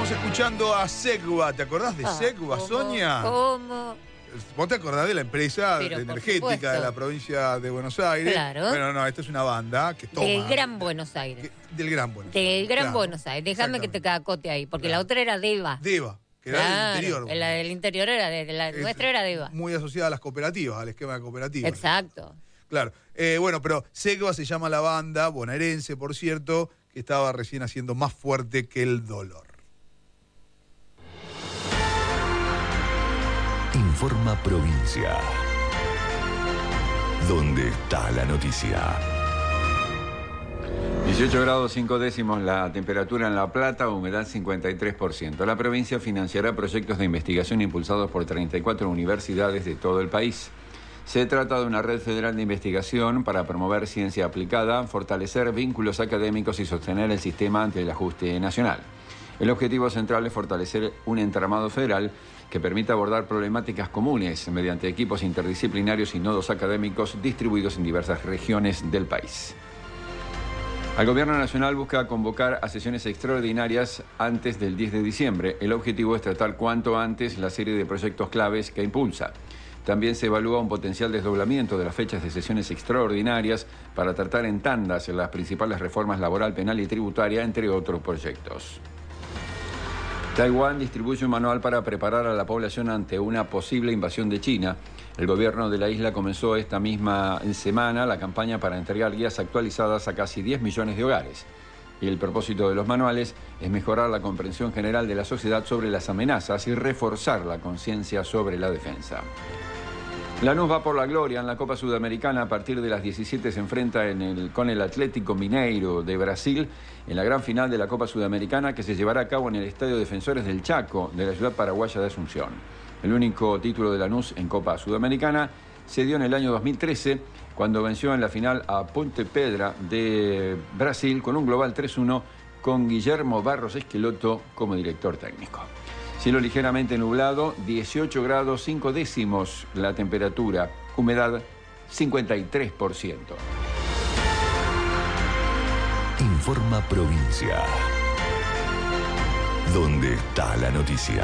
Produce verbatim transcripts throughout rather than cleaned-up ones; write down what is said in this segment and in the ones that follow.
Estamos escuchando a Segua. ¿Te acordás de Ah, Segua, ¿cómo? Sonia? ¿Cómo? ¿Vos te acordás de la empresa Pero, por energética supuesto. de la provincia de Buenos Aires? Claro. Bueno, no, esta es una banda que toma... Del Gran Buenos Aires. que- del Gran Buenos Del Aires. Gran claro. Buenos Aires. Déjame que te Exactamente. cacote ahí, porque Claro. la otra era Deva. Deva, que era del Claro, interior. La del interior era de, de la Es nuestra era Deva. Muy asociada a las cooperativas, al esquema de cooperativas. Exacto. Claro. Eh, bueno, pero Segua se llama la banda, bonaerense, por cierto, que estaba recién haciendo Más fuerte que el dolor. Informa Provincia. ¿Dónde está la noticia? dieciocho grados cinco décimos la temperatura en La Plata, humedad cincuenta y tres por ciento. La provincia financiará proyectos de investigación impulsados por treinta y cuatro universidades de todo el país. Se trata de una red federal de investigación para promover ciencia aplicada, fortalecer vínculos académicos y sostener el sistema ante el ajuste nacional. El objetivo central es fortalecer un entramado federal que permita abordar problemáticas comunes mediante equipos interdisciplinarios y nodos académicos distribuidos en diversas regiones del país. El Gobierno Nacional busca convocar a sesiones extraordinarias antes del diez de diciembre. El objetivo es tratar cuanto antes la serie de proyectos claves que impulsa. También se evalúa un potencial desdoblamiento de las fechas de sesiones extraordinarias para tratar en tandas las principales reformas laboral, penal y tributaria, entre otros proyectos. Taiwán distribuye un manual para preparar a la población ante una posible invasión de China. El gobierno de la isla comenzó esta misma semana la campaña para entregar guías actualizadas a casi diez millones de hogares. Y el propósito de los manuales es mejorar la comprensión general de la sociedad sobre las amenazas y reforzar la conciencia sobre la defensa. Lanús va por la gloria en la Copa Sudamericana. A partir de las diecisiete se enfrenta en el, con el Atlético Mineiro de Brasil en la gran final de la Copa Sudamericana que se llevará a cabo en el Estadio Defensores del Chaco de la ciudad paraguaya de Asunción. El único título de Lanús en Copa Sudamericana se dio en el año dos mil trece cuando venció en la final a Ponte Pedra de Brasil con un global tres uno con Guillermo Barros Esqueloto como director técnico. Cielo ligeramente nublado, dieciocho grados cinco décimos la temperatura, humedad cincuenta y tres por ciento. Informa Provincia. ¿Dónde está la noticia?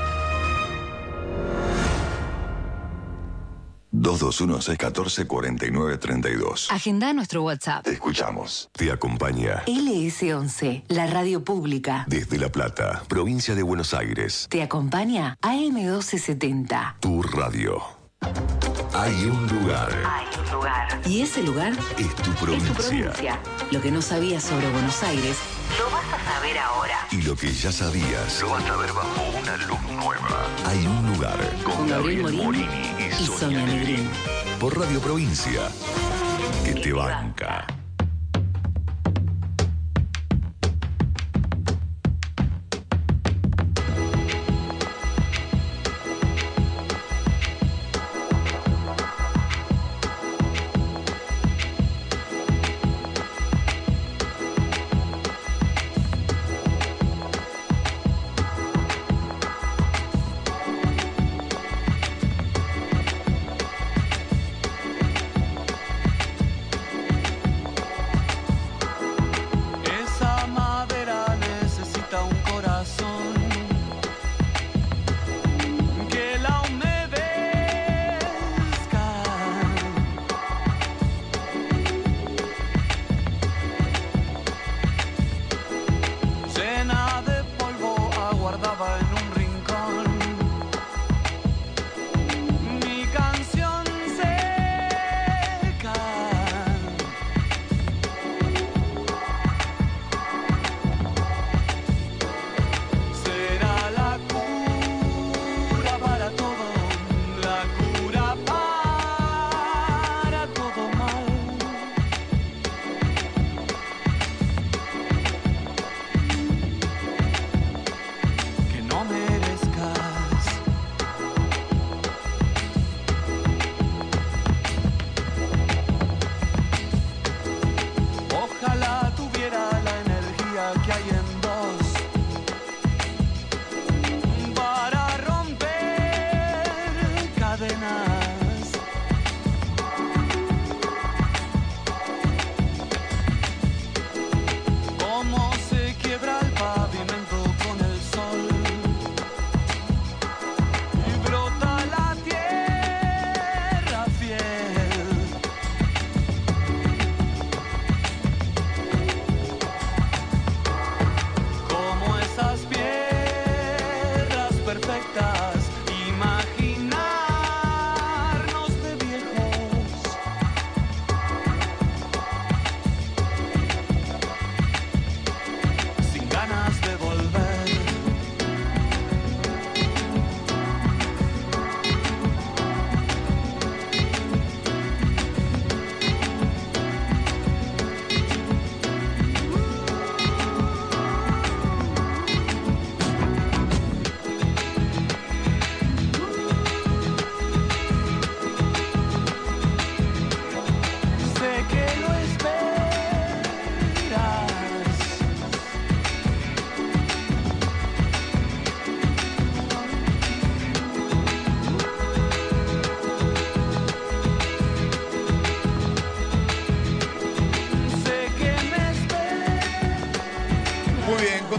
dos dos uno seis uno cuatro cuatro nueve tres dos. Agenda nuestro WhatsApp. Te escuchamos. Te acompaña L S once, la radio pública. desde La Plata, provincia de Buenos Aires. Te acompaña A M doce setenta. Tu radio. Hay un lugar. Hay un lugar. Y ese lugar Es tu es provincia. tu provincia. Lo que no sabías sobre Buenos Aires, lo vas a saber ahora. Y lo que ya sabías, lo vas a ver bajo una luz nueva. Hay un lugar con, Con Gabriel Gabriel Morini Morini y, y Sonia Sonia Negrín. Negrín. Por Radio Provincia. Que Que te te banca.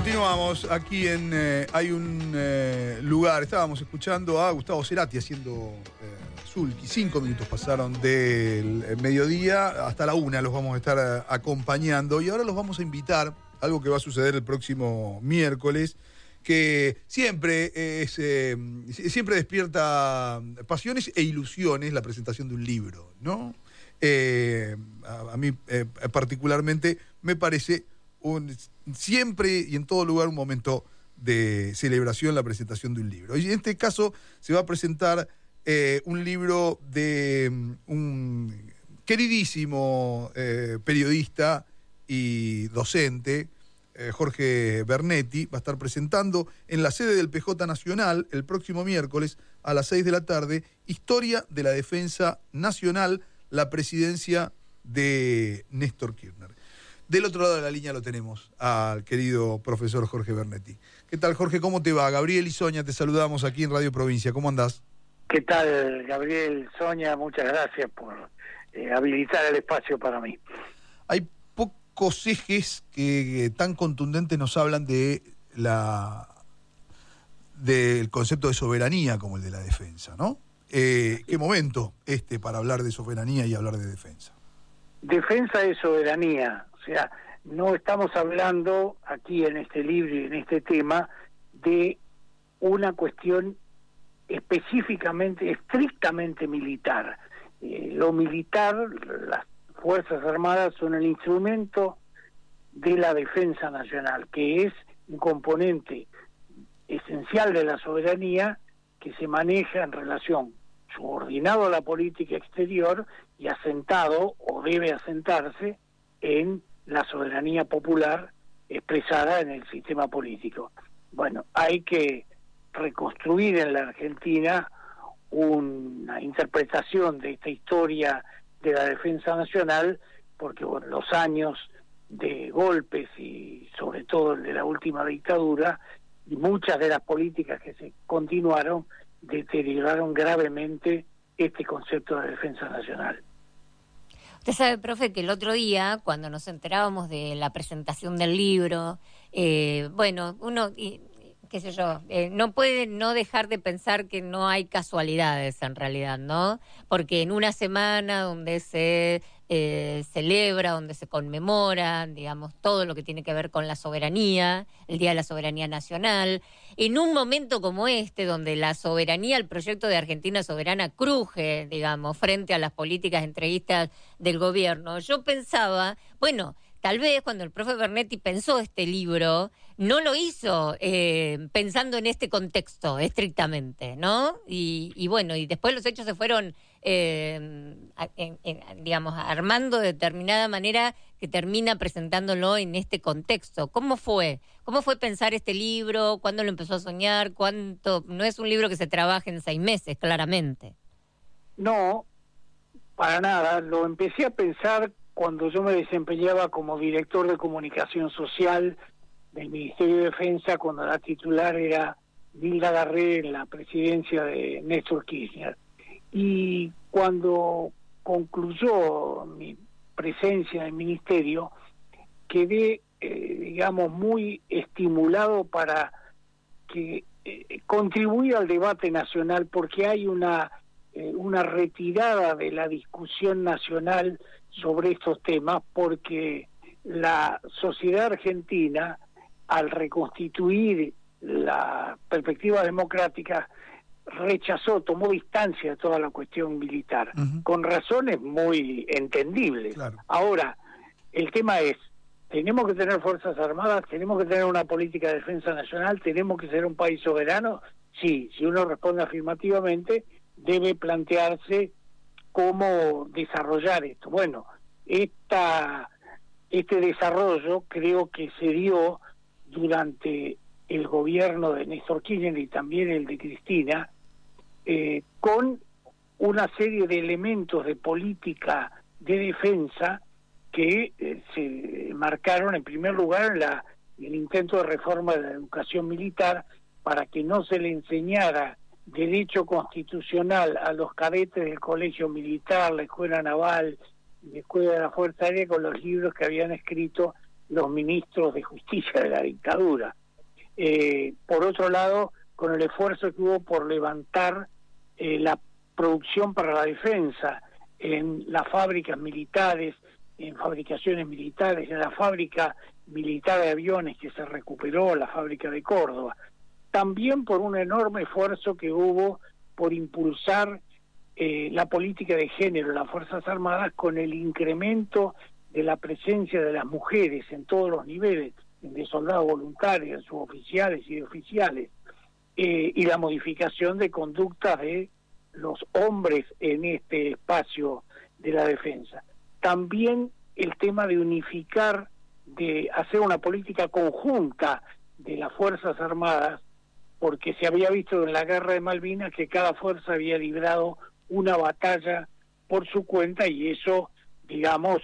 Continuamos aquí en eh, hay un eh, lugar, estábamos escuchando a Gustavo Cerati haciendo eh, Sulky, cinco minutos pasaron del eh, mediodía hasta la una, los vamos a estar eh, acompañando y ahora los vamos a invitar, algo que va a suceder el próximo miércoles, que siempre es eh, siempre despierta pasiones e ilusiones la presentación de un libro, ¿no? Eh, a, a mí eh, particularmente me parece un, siempre y en todo lugar un momento de celebración la presentación de un libro. Y en este caso se va a presentar eh, un libro de um, un queridísimo eh, periodista y docente, eh, Jorge Bernetti, va a estar presentando en la sede del P J Nacional el próximo miércoles a las seis de la tarde, Historia de la Defensa Nacional, la presidencia de Néstor Kirchner. Del otro lado de la línea lo tenemos al querido profesor Jorge Bernetti. ¿Qué tal, Jorge? ¿Cómo te va? Gabriel y Sonia, te saludamos aquí en Radio Provincia. ¿Cómo andás? ¿Qué tal, Gabriel, Sonia? Muchas gracias por eh, habilitar el espacio para mí. Hay pocos ejes que, que tan contundentes nos hablan de la del concepto de soberanía como el de la defensa, ¿no? Eh, ¿Qué momento este para hablar de soberanía y hablar de defensa? Defensa es soberanía, o sea, no estamos hablando aquí en este libro y en este tema de una cuestión específicamente, estrictamente militar. Eh, lo militar, las Fuerzas Armadas son el instrumento de la defensa nacional, que es un componente esencial de la soberanía que se maneja en relación subordinado a la política exterior y asentado, o debe asentarse, en la soberanía popular expresada en el sistema político. Bueno, hay que reconstruir en la Argentina una interpretación de esta historia de la defensa nacional, porque bueno, los años de golpes y sobre todo el de la última dictadura y muchas de las políticas que se continuaron deterioraron gravemente este concepto de defensa nacional. Usted sabe, profe, que el otro día, cuando nos enterábamos de la presentación del libro, eh, bueno, uno, y, qué sé yo, eh, no puede no dejar de pensar que no hay casualidades en realidad, ¿no? Porque en una semana donde se eh, celebra, donde se conmemora, digamos, todo lo que tiene que ver con la soberanía, el Día de la Soberanía Nacional, en un momento como este, donde la soberanía, el proyecto de Argentina Soberana cruje, digamos, frente a las políticas entreguistas del gobierno, yo pensaba, bueno, tal vez cuando el profe Bernetti pensó este libro, no lo hizo eh, pensando en este contexto estrictamente, ¿no? Y, y bueno, y después los hechos se fueron, eh, en, en, digamos, armando de determinada manera que termina presentándolo en este contexto. ¿Cómo fue? ¿Cómo fue pensar este libro? ¿Cuándo lo empezó a soñar? ¿Cuánto? No es un libro que se trabaje en seis meses, claramente. No, para nada. Lo empecé a pensar cuando yo me desempeñaba como director de comunicación social del Ministerio de Defensa, cuando la titular era Nilda Garré en la presidencia de Néstor Kirchner. Y cuando concluyó mi presencia en el Ministerio, quedé, eh, digamos, muy estimulado para que eh, contribuir al debate nacional, porque hay una, eh, una retirada de la discusión nacional sobre estos temas, porque la sociedad argentina, al reconstituir la perspectiva democrática, rechazó, tomó distancia de toda la cuestión militar, uh-huh. con razones muy entendibles. Claro. Ahora, el tema es, tenemos que tener fuerzas armadas, tenemos que tener una política de defensa nacional, tenemos que ser un país soberano. Sí, si uno responde afirmativamente, debe plantearse cómo desarrollar esto. Bueno, esta, este desarrollo creo que se dio durante el gobierno de Néstor Kirchner y también el de Cristina, eh, con una serie de elementos de política de defensa que eh, se marcaron en primer lugar en la, el intento de reforma de la educación militar para que no se le enseñara derecho constitucional a los cadetes del colegio militar, la escuela naval, la escuela de la Fuerza Aérea, con los libros que habían escrito los ministros de justicia de la dictadura. Eh, por otro lado, con el esfuerzo que hubo por levantar eh, la producción para la defensa en las fábricas militares, en fabricaciones militares, en la fábrica militar de aviones que se recuperó, la fábrica de Córdoba. También por un enorme esfuerzo que hubo por impulsar eh, la política de género en las Fuerzas Armadas, con el incremento de la presencia de las mujeres en todos los niveles, de soldados voluntarios, de suboficiales y de oficiales, eh, y la modificación de conductas de los hombres en este espacio de la defensa. También el tema de unificar, de hacer una política conjunta de las Fuerzas Armadas, porque se había visto en la Guerra de Malvinas que cada fuerza había librado una batalla por su cuenta, y eso, digamos,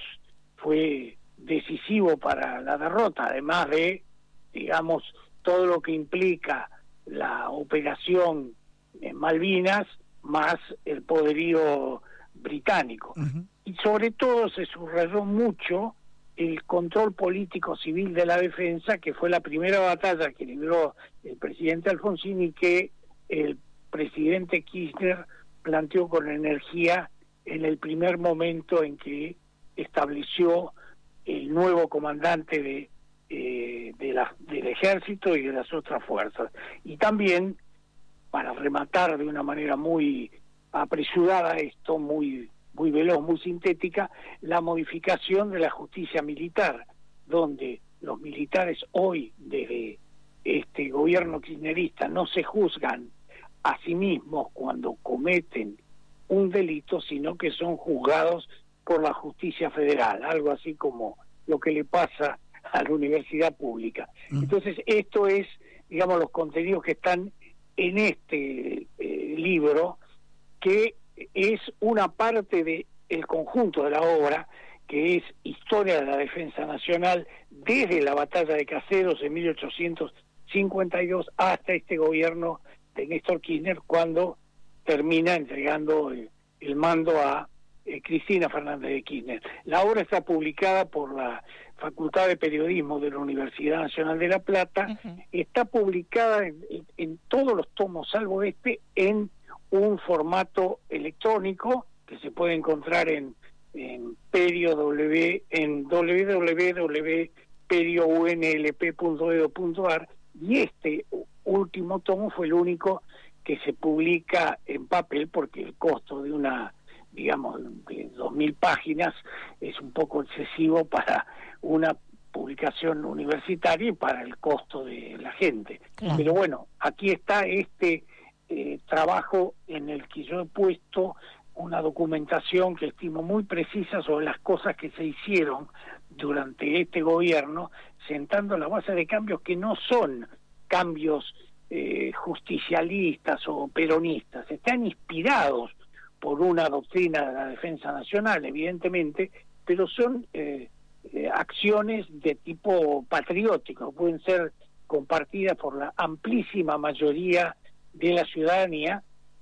fue decisivo para la derrota, además de, digamos, todo lo que implica la operación en Malvinas, más el poderío británico. Uh-huh. Y sobre todo se subrayó mucho el control político civil de la defensa, que fue la primera batalla que libró el presidente Alfonsín y que el presidente Kirchner planteó con energía en el primer momento en que estableció el nuevo comandante de, eh, de la, del ejército y de las otras fuerzas. Y también, para rematar de una manera muy apresurada esto, muy muy veloz, muy sintética, la modificación de la justicia militar, donde los militares hoy, desde este gobierno kirchnerista, no se juzgan a sí mismos cuando cometen un delito, sino que son juzgados por la justicia federal, algo así como lo que le pasa a la universidad pública. Mm. Entonces, esto es, digamos, los contenidos que están en este eh, libro, que es una parte de el conjunto de la obra, que es Historia de la Defensa Nacional desde la batalla de Caseros en mil ochocientos cincuenta y dos hasta este gobierno de Néstor Kirchner, cuando termina entregando el, el mando a eh, Cristina Fernández de Kirchner. La obra está publicada por la Facultad de Periodismo de la Universidad Nacional de La Plata. Uh-huh. Está publicada en, en, en todos los tomos, salvo este, en un formato electrónico que se puede encontrar en en Perio W en w w w punto perio u n l p punto e d u punto a r, y este último tomo fue el único que se publica en papel, porque el costo de una, digamos, de dos mil páginas es un poco excesivo para una publicación universitaria y para el costo de la gente. Claro. Pero bueno, aquí está este eh, trabajo en el que yo he puesto una documentación que estimo muy precisa sobre las cosas que se hicieron durante este gobierno, sentando la base de cambios que no son cambios eh, justicialistas o peronistas, están inspirados por una doctrina de la defensa nacional, evidentemente, pero son eh, eh, acciones de tipo patriótico, pueden ser compartidas por la amplísima mayoría de la ciudadanía,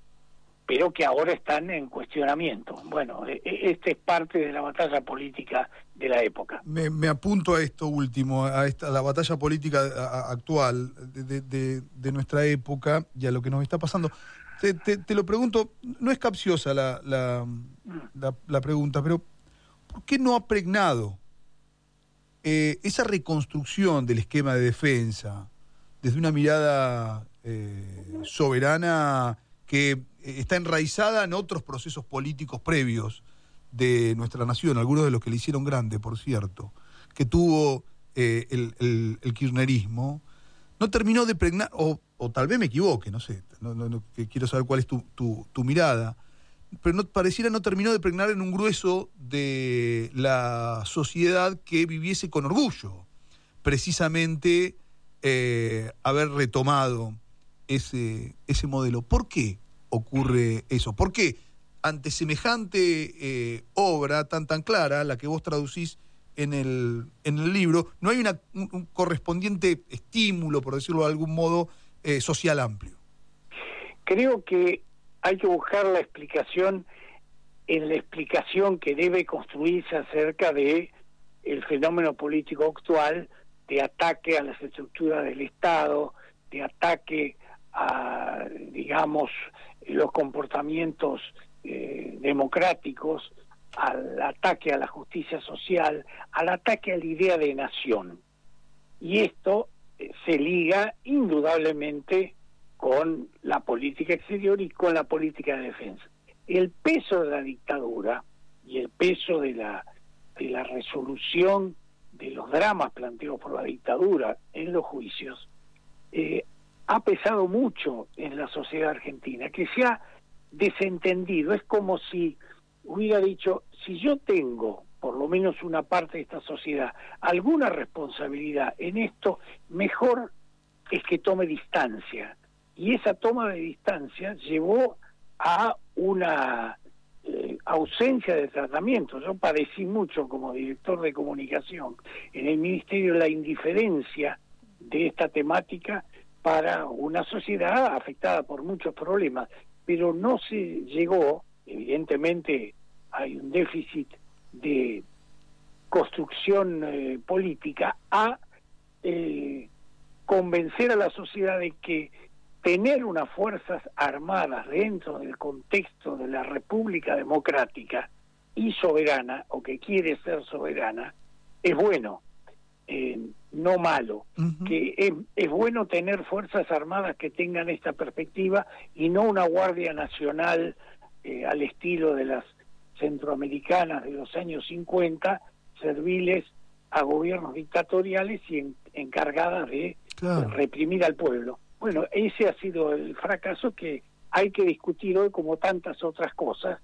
pero que ahora están en cuestionamiento. Bueno, esta es parte de la batalla política de la época. Me, me apunto a esto último, a esta a la batalla política a, a, actual de, de, de nuestra época y a lo que nos está pasando. Te, te, te lo pregunto, no es capciosa la, la, la, la pregunta, pero ¿por qué no ha pregnado eh, esa reconstrucción del esquema de defensa desde una mirada eh, soberana que está enraizada en otros procesos políticos previos de nuestra nación, algunos de los que le hicieron grande, por cierto, que tuvo eh, el, el, el kirchnerismo, no terminó de pregnar, o, o tal vez me equivoque, no sé, no, no, no, que quiero saber cuál es tu, tu, tu mirada, pero no, pareciera no terminó de pregnar en un grueso de la sociedad que viviese con orgullo, precisamente eh, haber retomado ese, ese modelo. ¿Por qué ocurre eso? ¿Por qué ante semejante eh, obra tan tan clara, la que vos traducís en el, en el libro, no hay una, un, un correspondiente estímulo, por decirlo de algún modo, eh, social amplio? Creo que hay que buscar la explicación en la explicación que debe construirse acerca de el fenómeno político actual de ataque a las estructuras del Estado, de ataque a, digamos, los comportamientos eh, democráticos, al ataque a la justicia social, al ataque a la idea de nación. Y esto eh, se liga indudablemente con la política exterior y con la política de defensa. El peso de la dictadura y el peso de la, de la resolución de los dramas planteados por la dictadura en los juicios eh, ha pesado mucho en la sociedad argentina, que se ha desentendido. Es como si hubiera dicho, si yo tengo, por lo menos una parte de esta sociedad, alguna responsabilidad en esto, mejor es que tome distancia. Y esa toma de distancia llevó a una eh, ausencia de tratamiento. Yo padecí mucho como director de comunicación en el Ministerio la indiferencia de esta temática para una sociedad afectada por muchos problemas, pero no se llegó, evidentemente hay un déficit de construcción eh, política, a eh, convencer a la sociedad de que tener unas fuerzas armadas dentro del contexto de la República Democrática y soberana, o que quiere ser soberana, es bueno, eh, no malo. Uh-huh. Que es, es bueno tener fuerzas armadas que tengan esta perspectiva y no una Guardia Nacional eh, al estilo de las centroamericanas de los años cincuenta, serviles a gobiernos dictatoriales y en, encargadas de claro. reprimir al pueblo. Bueno, ese ha sido el fracaso que hay que discutir hoy como tantas otras cosas,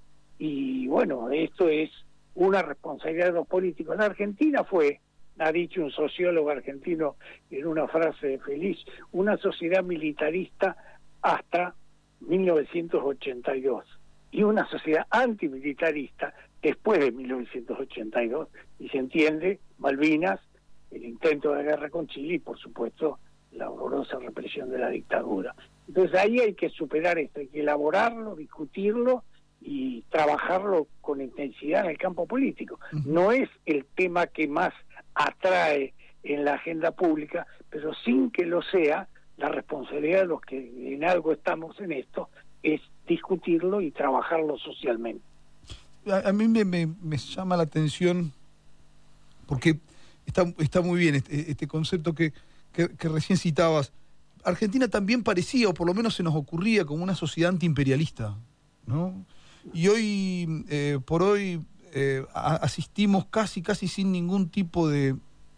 y bueno, esto es una responsabilidad de los políticos. La Argentina fue, ha dicho un sociólogo argentino en una frase feliz, una sociedad militarista hasta mil novecientos ochenta y dos, y una sociedad antimilitarista después de mil novecientos ochenta y dos, y se entiende, Malvinas, el intento de guerra con Chile y por supuesto la horrorosa represión de la dictadura. Entonces ahí hay que superar esto, hay que elaborarlo, discutirlo y trabajarlo con intensidad en el campo político. Uh-huh. No es el tema que más atrae en la agenda pública, pero sin que lo sea, la responsabilidad de los que en algo estamos en esto es discutirlo y trabajarlo socialmente. A, a mí me, me, me llama la atención porque está, está muy bien este, este concepto que Que, que recién citabas. Argentina también parecía, o por lo menos se nos ocurría, como una sociedad antiimperialista, ¿no? Y hoy, eh, por hoy, eh, a, asistimos casi, casi sin ningún tipo de,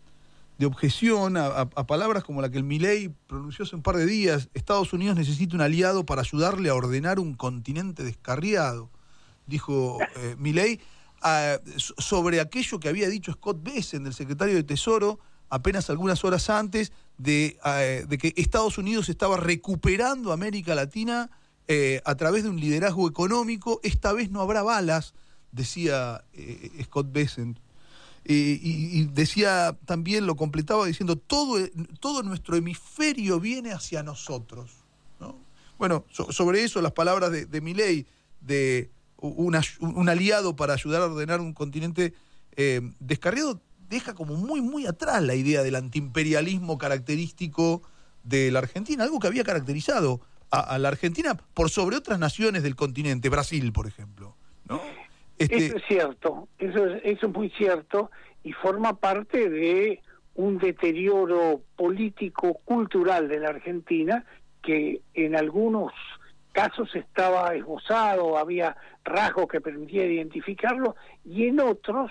de objeción a, a, a palabras como la que el Milei pronunció hace un par de días. Estados Unidos necesita un aliado para ayudarle a ordenar un continente descarriado, dijo eh, Milei, a, sobre aquello que había dicho Scott Bessent, el secretario de Tesoro, apenas algunas horas antes de, eh, de que Estados Unidos estaba recuperando América Latina eh, a través de un liderazgo económico. Esta vez no habrá balas, decía eh, Scott Bessent. Eh, y, y decía también, lo completaba diciendo, todo, todo nuestro hemisferio viene hacia nosotros, ¿no? Bueno, so, sobre eso las palabras de, de Milei, de una, un aliado para ayudar a ordenar un continente eh, descarriado, deja como muy, muy atrás la idea del antiimperialismo característico de la Argentina, algo que había caracterizado a, a la Argentina por sobre otras naciones del continente, Brasil, por ejemplo, ¿no? Este... Eso es cierto, eso es, eso es muy cierto, y forma parte de un deterioro político, cultural de la Argentina, que en algunos casos estaba esbozado, había rasgos que permitían identificarlo, y en otros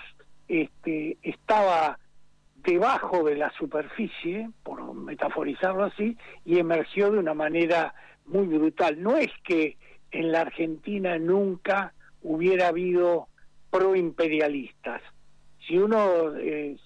Este, estaba debajo de la superficie, por metaforizarlo así, y emergió de una manera muy brutal. No es que en la Argentina nunca hubiera habido proimperialistas. Si uno eh,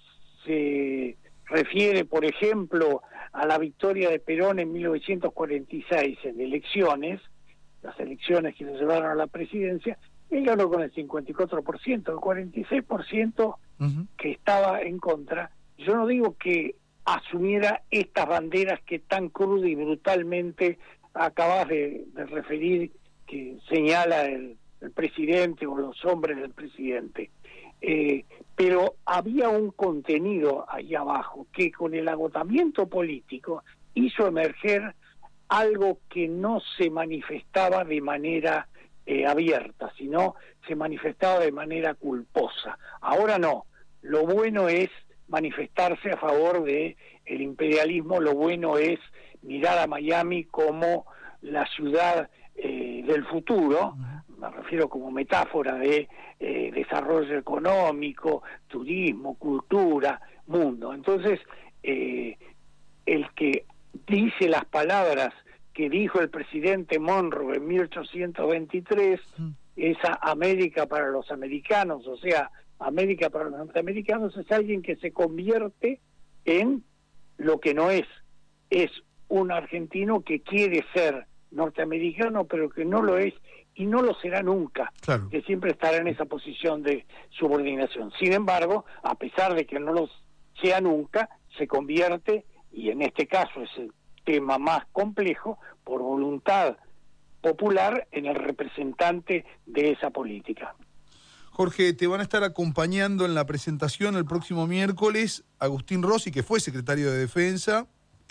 se refiere, por ejemplo, a la victoria de Perón en mil novecientos cuarenta y seis en elecciones, las elecciones que le llevaron a la presidencia, él ganó con el cincuenta y cuatro por ciento, el cuarenta y seis por ciento uh-huh. que estaba en contra. Yo no digo que asumiera estas banderas que tan cruda y brutalmente acabas de, de referir, que señala el, el presidente o los hombres del presidente. Eh, pero había un contenido ahí abajo que con el agotamiento político hizo emerger algo que no se manifestaba de manera eh, abierta, sino se manifestaba de manera culposa. Ahora no, lo bueno es manifestarse a favor de el imperialismo, lo bueno es mirar a Miami como la ciudad eh, del futuro, me refiero como metáfora de eh, desarrollo económico, turismo, cultura, mundo. Entonces, eh, el que dice las palabras que dijo el presidente Monroe en mil ochocientos veintitrés, mm. esa América para los americanos, o sea, América para los norteamericanos, es alguien que se convierte en lo que no es. Es un argentino que quiere ser norteamericano, pero que no lo es y no lo será nunca, claro. Que siempre estará en esa posición de subordinación. Sin embargo, a pesar de que no lo sea nunca, se convierte, y en este caso es el tema más complejo, por voluntad popular, en el representante de esa política. Jorge, te van a estar acompañando en la presentación el próximo miércoles Agustín Rossi, que fue secretario de Defensa,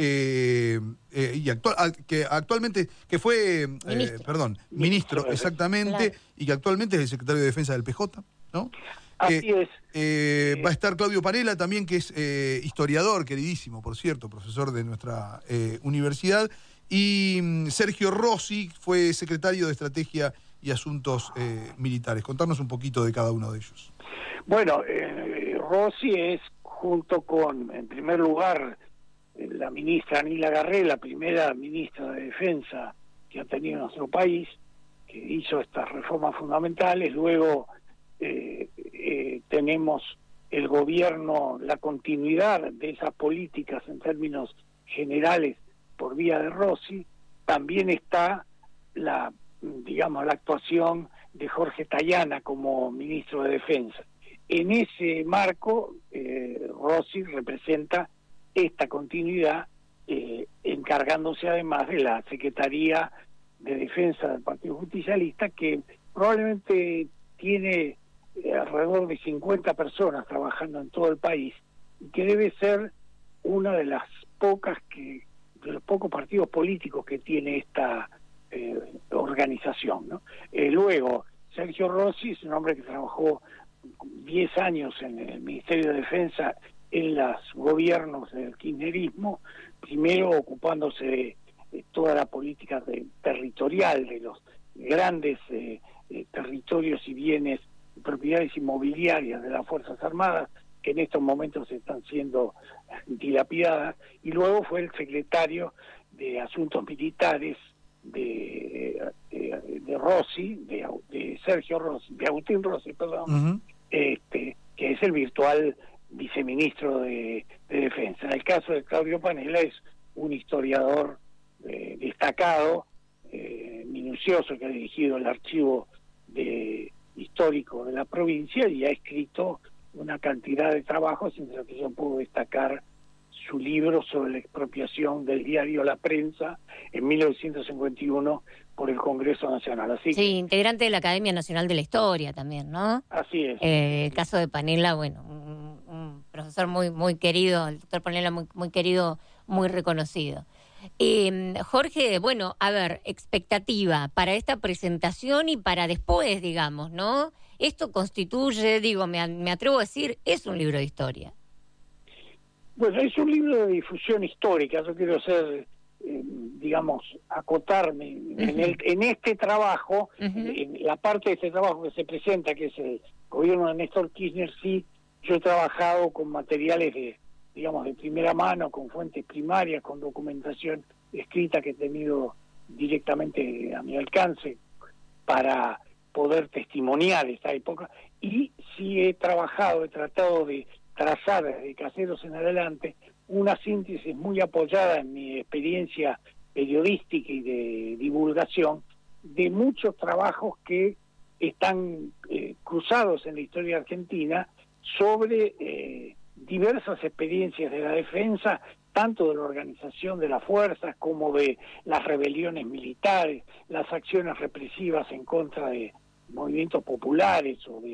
eh, eh, y actual, que actualmente, que fue, eh, perdón, ministro, ministro exactamente, claro. Y que actualmente es el secretario de Defensa del P J, ¿no? Así eh, es. Eh, eh, va a estar Claudio Panela también, que es eh, historiador, queridísimo, por cierto, profesor de nuestra eh, universidad, y mm, Sergio Rossi fue secretario de Estrategia y Asuntos eh, Militares. Contarnos un poquito de cada uno de ellos. Bueno, eh, Rossi es, junto con, en primer lugar, la ministra Anila Garré, la primera ministra de Defensa que ha tenido nuestro país, que hizo estas reformas fundamentales. Luego eh, eh, tenemos el gobierno, la continuidad de esas políticas en términos generales por vía de Rossi. También está la, digamos, la actuación de Jorge Tayana como ministro de Defensa. En ese marco, eh, Rossi representa esta continuidad, eh, encargándose además de la Secretaría de Defensa del Partido Justicialista, que probablemente tiene eh, alrededor de cincuenta personas trabajando en todo el país, y que debe ser una de las pocas que, de los pocos partidos políticos que tiene esta eh, organización, ¿no? Eh, luego, Sergio Rossi es un hombre que trabajó diez años en el Ministerio de Defensa en los gobiernos del kirchnerismo, primero ocupándose de, de toda la política de, territorial, de los grandes eh, eh, territorios y bienes, propiedades inmobiliarias de las Fuerzas Armadas, que en estos momentos están siendo dilapidadas, y luego fue el secretario de Asuntos Militares de, de, de Rossi, de, de Sergio Rossi, de Agustín Rossi, perdón, uh-huh. este, que es el virtual viceministro de, de Defensa. En el caso de Claudio Panela es un historiador eh, destacado, eh, minucioso, que ha dirigido el archivo de, histórico de la provincia y ha escrito una cantidad de trabajos, entre los que yo puedo destacar su libro sobre la expropiación del diario La Prensa en mil novecientos cincuenta y uno por el Congreso Nacional. Así sí, que, integrante de la Academia Nacional de la Historia también, ¿no? Así es. Eh, el caso de Panela, bueno, un, un profesor muy muy querido, el doctor Panela muy, muy querido, muy reconocido. Eh, Jorge, bueno, a ver, expectativa para esta presentación y para después, digamos, ¿no? Esto constituye, digo, me, me atrevo a decir, es un libro de historia. Bueno, es un libro de difusión histórica. Yo quiero ser, eh, digamos, acotarme uh-huh. en, el, en este trabajo, uh-huh. en la parte de este trabajo que se presenta, que es el gobierno de Néstor Kirchner. Sí, yo he trabajado con materiales de, digamos, de primera mano, con fuentes primarias, con documentación escrita que he tenido directamente a mi alcance para poder testimoniar esta época, y sí he trabajado, he tratado de trazar desde Caseros en adelante una síntesis muy apoyada en mi experiencia periodística y de divulgación de muchos trabajos que están eh, cruzados en la historia argentina sobre eh, diversas experiencias de la defensa, tanto de la organización de las fuerzas como de las rebeliones militares, las acciones represivas en contra de movimientos populares o de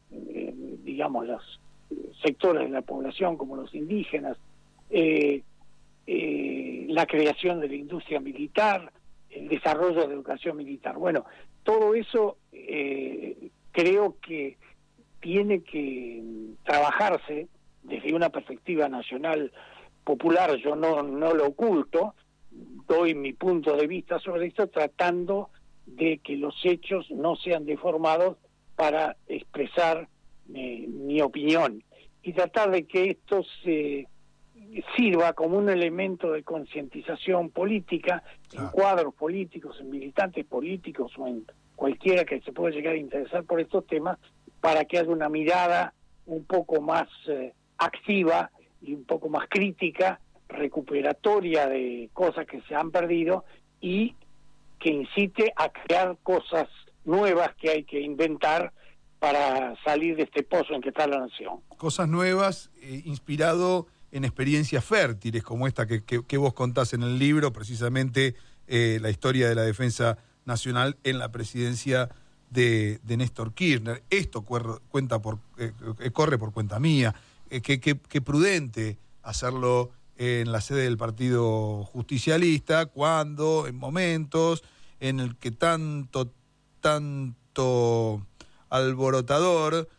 eh, digamos, los sectores de la población como los indígenas, eh, eh, la creación de la industria militar, el desarrollo de educación militar. Bueno, todo eso eh, creo que tiene que trabajarse desde una perspectiva nacional popular. Yo no, no lo oculto, doy mi punto de vista sobre esto, tratando de que los hechos no sean deformados para expresar eh, mi opinión, y tratar de que esto se sirva como un elemento de concientización política, claro, en cuadros políticos, en militantes políticos o en cualquiera que se pueda llegar a interesar por estos temas, para que haya una mirada un poco más eh, activa y un poco más crítica, recuperatoria de cosas que se han perdido, y que incite a crear cosas nuevas que hay que inventar para salir de este pozo en que está la nación. Cosas nuevas, eh, inspirado en experiencias fértiles como esta que, que, que vos contás en el libro, precisamente eh, la historia de la defensa nacional en la presidencia de, de Néstor Kirchner. Esto cuer, cuenta por, eh, corre por cuenta mía. Eh, que, que, que prudente hacerlo en la sede del Partido Justicialista, cuando en momentos en el que tanto, tanto alborotador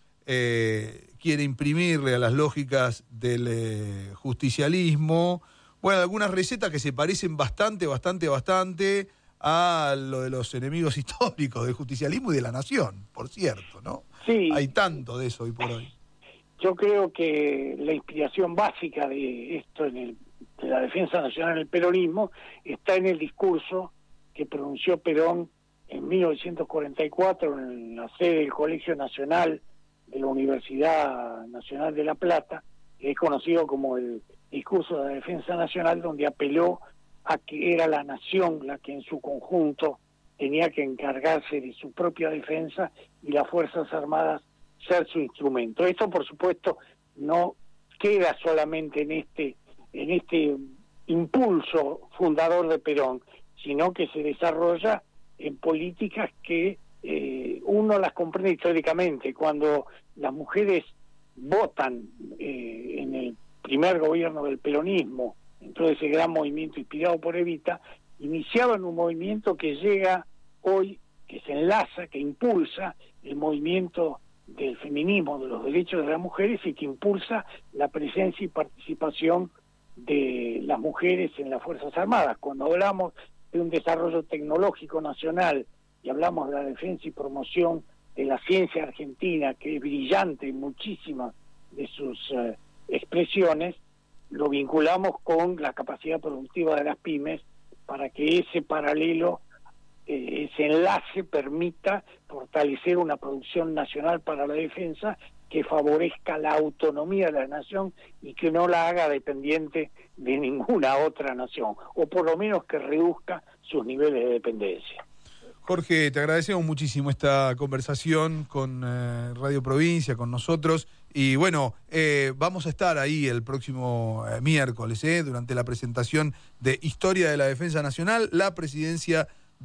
eh, quiere imprimirle a las lógicas del eh, justicialismo, bueno, algunas recetas que se parecen bastante, bastante, bastante a lo de los enemigos históricos del justicialismo y de la nación, por cierto, ¿no? Sí. Hay tanto de eso hoy por hoy. Yo creo que la inspiración básica de esto, en el, de la defensa nacional en el peronismo, está en el discurso que pronunció Perón en mil novecientos cuarenta y cuatro en la sede del Colegio Nacional de la Universidad Nacional de La Plata, que es conocido como el discurso de la defensa nacional, donde apeló a que era la nación la que en su conjunto tenía que encargarse de su propia defensa y las Fuerzas Armadas ser su instrumento. Esto, por supuesto, no queda solamente en este en este impulso fundador de Perón, sino que se desarrolla en políticas que eh, uno las comprende históricamente. Cuando las mujeres votan eh, en el primer gobierno del peronismo, en todo ese gran movimiento inspirado por Evita, iniciaban un movimiento que llega hoy, que se enlaza, que impulsa el movimiento del feminismo, de los derechos de las mujeres, y que impulsa la presencia y participación de las mujeres en las Fuerzas Armadas. Cuando hablamos de un desarrollo tecnológico nacional y hablamos de la defensa y promoción de la ciencia argentina, que es brillante en muchísimas de sus eh, expresiones, lo vinculamos con la capacidad productiva de las pymes, para que ese paralelo, eh, ese enlace permita fortalecer una producción nacional para la defensa que favorezca la autonomía de la nación y que no la haga dependiente de ninguna otra nación, o por lo menos que reduzca sus niveles de dependencia. Jorge, te agradecemos muchísimo esta conversación con eh, Radio Provincia, con nosotros, y bueno, eh, vamos a estar ahí el próximo eh, miércoles, eh, durante la presentación de Historia de la Defensa Nacional, la presidencia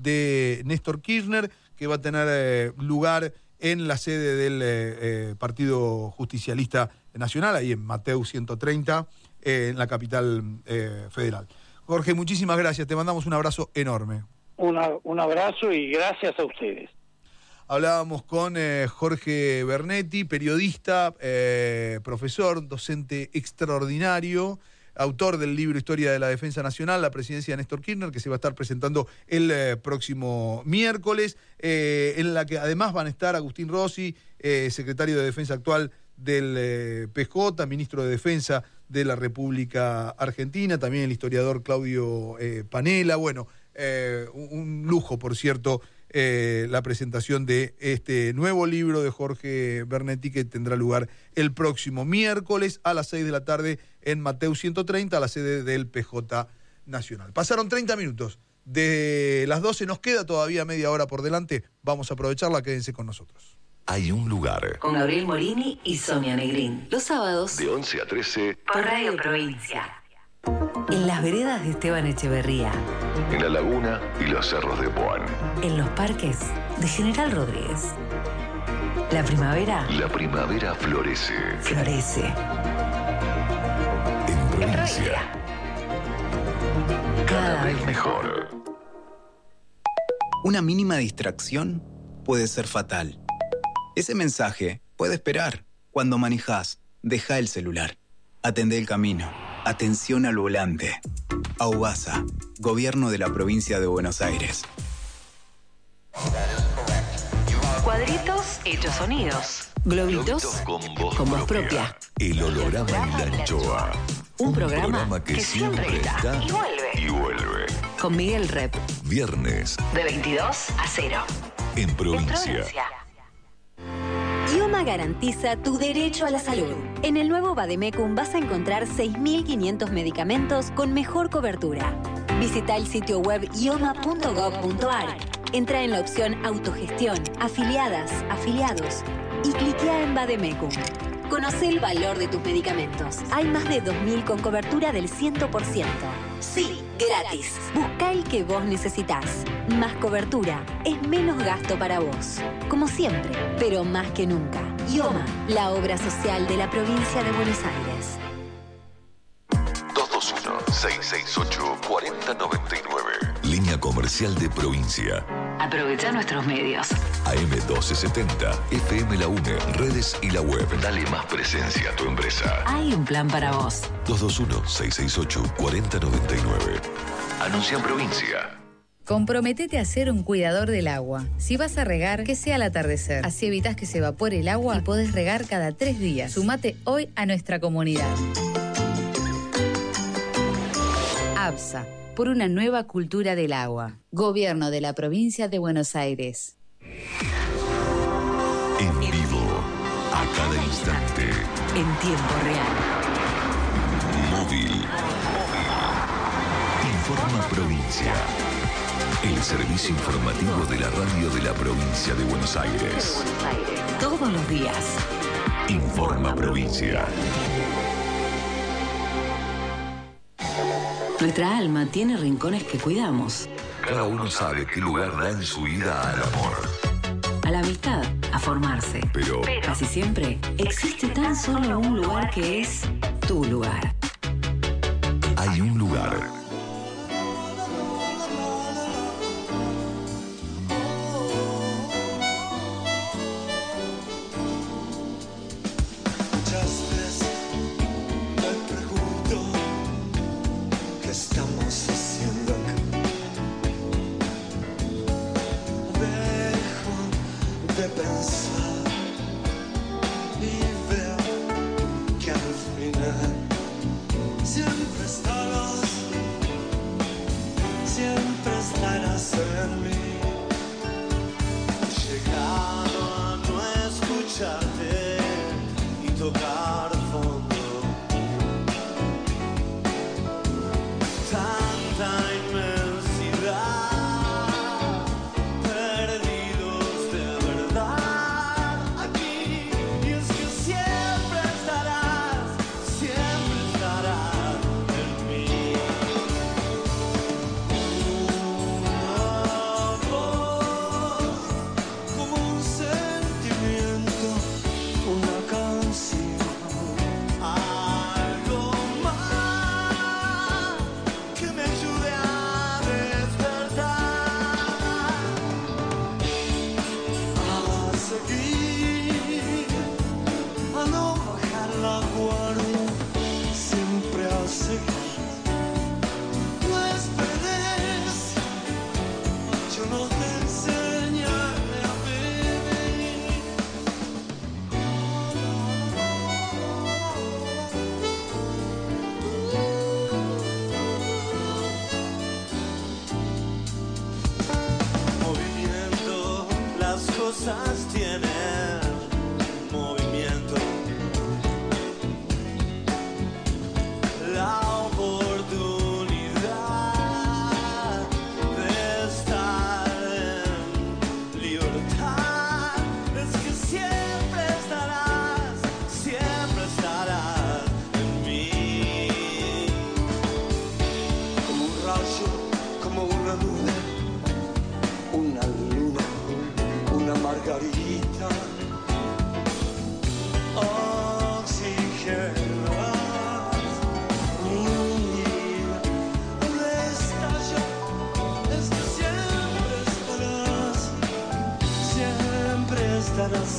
de Néstor Kirchner, que va a tener eh, lugar en la sede del eh, eh, Partido Justicialista Nacional, ahí en Mateu ciento treinta, eh, en la capital eh, federal. Jorge, muchísimas gracias, te mandamos un abrazo enorme. Una, un abrazo y gracias a ustedes. Hablábamos con eh, Jorge Bernetti, periodista, eh, profesor, docente extraordinario, autor del libro Historia de la Defensa Nacional, la presidencia de Néstor Kirchner, que se va a estar presentando el eh, próximo miércoles, eh, en la que además van a estar Agustín Rossi, eh, secretario de Defensa actual del eh, P J, ministro de Defensa de la República Argentina, también el historiador Claudio eh, Panela. Bueno, eh, un lujo, por cierto, eh, la presentación de este nuevo libro de Jorge Bernetti, que tendrá lugar el próximo miércoles a las seis de la tarde en Mateu ciento treinta, a la sede del P J Nacional. Pasaron treinta minutos de las doce, nos queda todavía media hora por delante, vamos a aprovecharla, quédense con nosotros. Hay un lugar. Con Gabriel Morini y Sonia Negrín. Los sábados. De once a trece. Por Radio Provincia. En las veredas de Esteban Echeverría. En la laguna y los cerros de Puan. En los parques de General Rodríguez. La primavera La primavera florece. florece. En provincia. Cada vez mejor. Una mínima distracción puede ser fatal. Ese mensaje puede esperar. Cuando manejás, deja el celular. Atendé el camino. Atención al volante. AUBASA, Gobierno de la Provincia de Buenos Aires. Cuadritos hechos sonidos. Globitos con voz, con voz propia. propia. El holograma y la anchoa. Un programa que siempre está y vuelve. y vuelve. Con Miguel Rep. Viernes De veintidós a cero. en En provincia. provincia. IOMA garantiza tu derecho a la salud. En el nuevo Vademecum vas a encontrar seis mil quinientos medicamentos con mejor cobertura. Visita el sitio web ioma punto gob punto ar. Entra en la opción Autogestión, Afiliadas, Afiliados y cliquea en Vademecum. Conoce el valor de tus medicamentos. Hay más de dos mil con cobertura del cien por ciento. Sí, gratis. Busca el que vos necesitas. Más cobertura es menos gasto para vos. Como siempre, pero más que nunca. IOMA, la obra social de la provincia de Buenos Aires. dos dos uno, seis seis ocho, cuatro cero nueve nueve. Línea comercial de provincia. Aprovecha nuestros medios. A M doce setenta, F M La UNE, redes y la web. Dale más presencia a tu empresa. Hay un plan para vos. dos dos uno, seis seis ocho, cuatro cero nueve nueve. Anuncia en provincia. Comprometete a ser un cuidador del agua. Si vas a regar, que sea al atardecer. Así evitas que se evapore el agua y podés regar cada tres días. Sumate hoy a nuestra comunidad. ABSA, por una nueva cultura del agua. Gobierno de la Provincia de Buenos Aires. En vivo, a cada instante. En tiempo real. Móvil. Informa Provincia. El servicio informativo de la radio de la Provincia de Buenos Aires. Todos los días. Informa Provincia. Nuestra alma tiene rincones que cuidamos. Cada uno sabe qué lugar da en su vida al amor. A la amistad, a formarse. Pero Casi siempre existe tan solo un lugar que es tu lugar. hay un lugar. Muchas veces me pregunto qué estamos haciendo acá. Dejo de pensar y veo que al final siempre estarás, siempre estarás en mí. Llegado a no escucharte y tocar fondo. Tanta inmensidad, perdidos de verdad aquí. Y es que siempre estarás, siempre estarás en mí. Una voz, como un sentimiento, una canción, algo más que me ayude a despertar, a seguir, a no bajar la guardia, siempre a seguir. No esperes, yo no te enseñaré a vivir. Movimiento, las cosas tienen movimiento. La oportunidad de estar en libertad es que siempre estarás, siempre estarás en mí. Como un rayo, como una luna, una luna, una margarita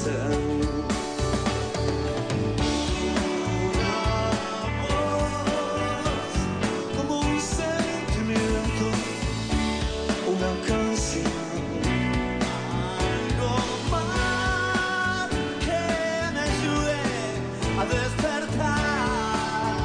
Como un sentimiento, una canción, algo más que me ayude a despertar,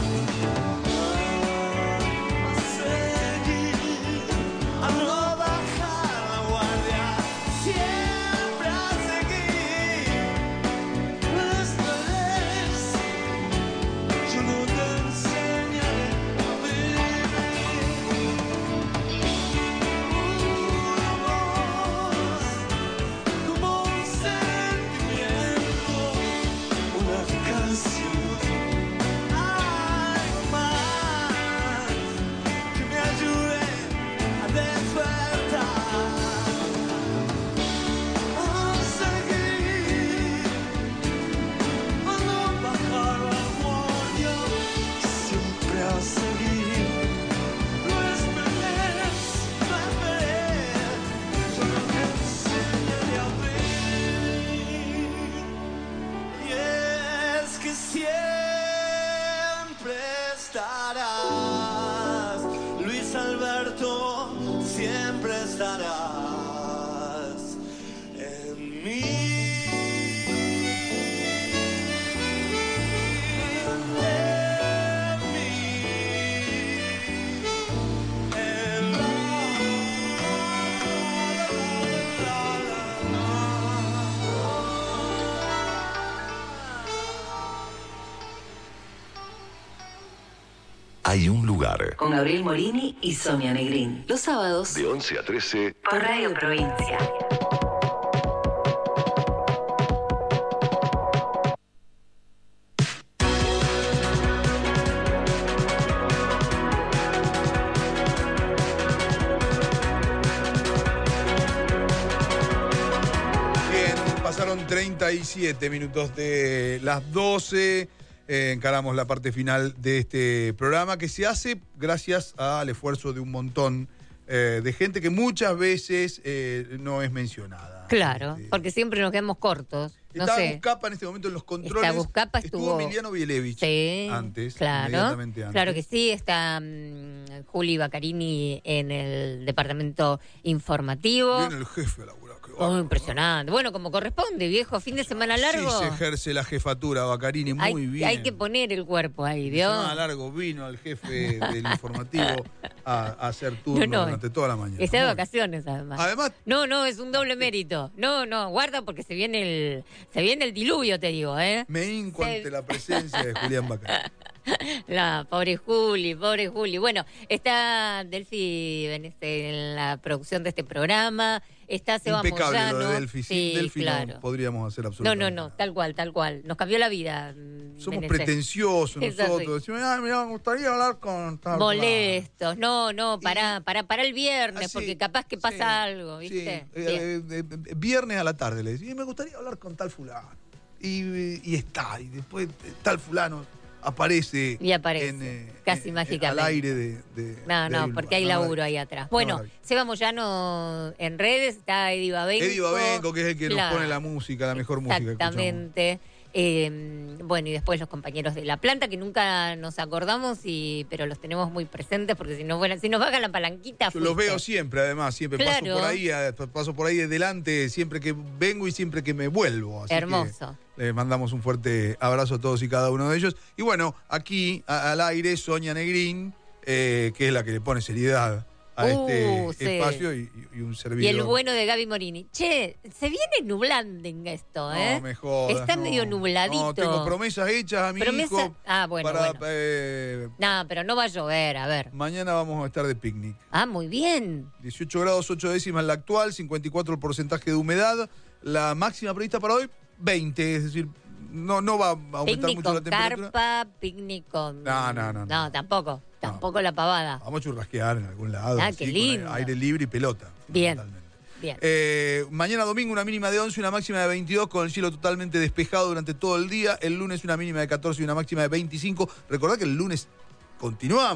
a seguir, a no bajar la guardia, siempre a seguir. Esta vez yo no te enseñaré a vivir. Como un sentimiento, una canción, algo más que me ayude a despertar, a seguir, a no bajar la guardia, siempre a seguir. No esperes, no esperes, yo no te enseñaré a vivir. Y es que siempre estarás, Luis Alberto, siempre estarás en mí. En mí. En mí. Hay un lugar. Con Gabriel Morini y Sonia Negrín. Los sábados De once a trece. por Radio Provincia. Bien, pasaron treinta y siete minutos de las doce. Eh, encaramos la parte final de este programa que se hace gracias al esfuerzo de un montón eh, de gente que muchas veces eh, no es mencionada. Claro, Este, porque siempre nos quedamos cortos. No Estaba sé. Buscapa en este momento en los controles. Está Buscapa, estuvo Emiliano Vielevich Sí, antes, claro, inmediatamente antes. claro que sí. Está mm, Juli Baccarini en el departamento informativo. Viene el jefe a laburar. qué Oh, bárbaro. impresionante. Bueno, como corresponde, viejo, fin de semana largo. Sí, se ejerce la jefatura, Baccarini, muy hay, bien. hay que poner el cuerpo ahí, Fin de ¿vio? semana largo vino el jefe del informativo a, a hacer turno No, no, durante toda la mañana. Está de Muy vacaciones, además. Además- No, no, es un doble mérito. No, no, guarda porque se viene el, se viene el diluvio, te digo, ¿eh? Me hinco Se- ante la presencia de Julián Baccarini. La pobre Juli, pobre Juli. Bueno, está Delphi Beneste en la producción de este programa. Está Seba Impecable Moyano. lo de Delphi. Sin Sí, Delphi claro. no podríamos hacer No, absolutamente no, no, tal cual, tal cual. Nos cambió la vida. mm, Somos Beneste. pretenciosos Es nosotros. así. Decimos, ah, mira, me gustaría hablar con tal. Molestos. No, no, para, para, para el viernes, Ah, sí, porque capaz que pasa sí, algo, Sí, ¿viste? eh, Bien. eh, eh, viernes a la tarde le decía, me gustaría hablar con tal fulano. Y, y está, y después eh, tal fulano aparece. Y aparece, en, eh, casi en- mágicamente. Al aire de. de- No, de no, un porque hay lugar. laburo ahí atrás. Bueno, maravilla. Seba Moyano en redes, está Eddie Babenco. Eddie Babenco, que es el que Claro. nos pone la música, la mejor música que escuchamos. Exactamente. Eh, bueno, y después los compañeros de la planta, que nunca nos acordamos, y pero los tenemos muy presentes, porque si no, bueno, si nos bajan la palanquita, Yo los fuiste. veo siempre, además, siempre Claro. paso por ahí, a- paso por ahí de delante, siempre que vengo y siempre que me vuelvo. Así que Hermoso. les mandamos un fuerte abrazo a todos y cada uno de ellos. Y bueno, aquí a- al aire, Sonia Negrín, eh, que es la que le pone seriedad a Uh, este sí. espacio y, y un Y servidor. el bueno de Gaby Morini. Che, se viene nublando en esto, ¿eh? No me jodas. Está no. medio nubladito. No, tengo promesas hechas a mi Promesa- hijo. Ah, bueno, para, bueno. eh, No, pero no va a llover, a ver. mañana vamos a estar de picnic. Ah, muy bien. dieciocho grados ocho décimas la actual, cincuenta y cuatro el porcentaje de humedad. La máxima prevista para hoy, veinte. Es decir, no, no va a aumentar Picnic mucho la con temperatura. carpa, picnic con... No, no, no, no. No, tampoco. Tampoco la pavada. Vamos a churrasquear en algún lado. Ah, así, qué con lindo. aire libre y pelota. Bien. fundamentalmente. Bien. Eh, mañana domingo una mínima de once y una máxima de veintidós con el cielo totalmente despejado durante todo el día. El lunes una mínima de catorce y una máxima de veinticinco. Recordad que el lunes continuamos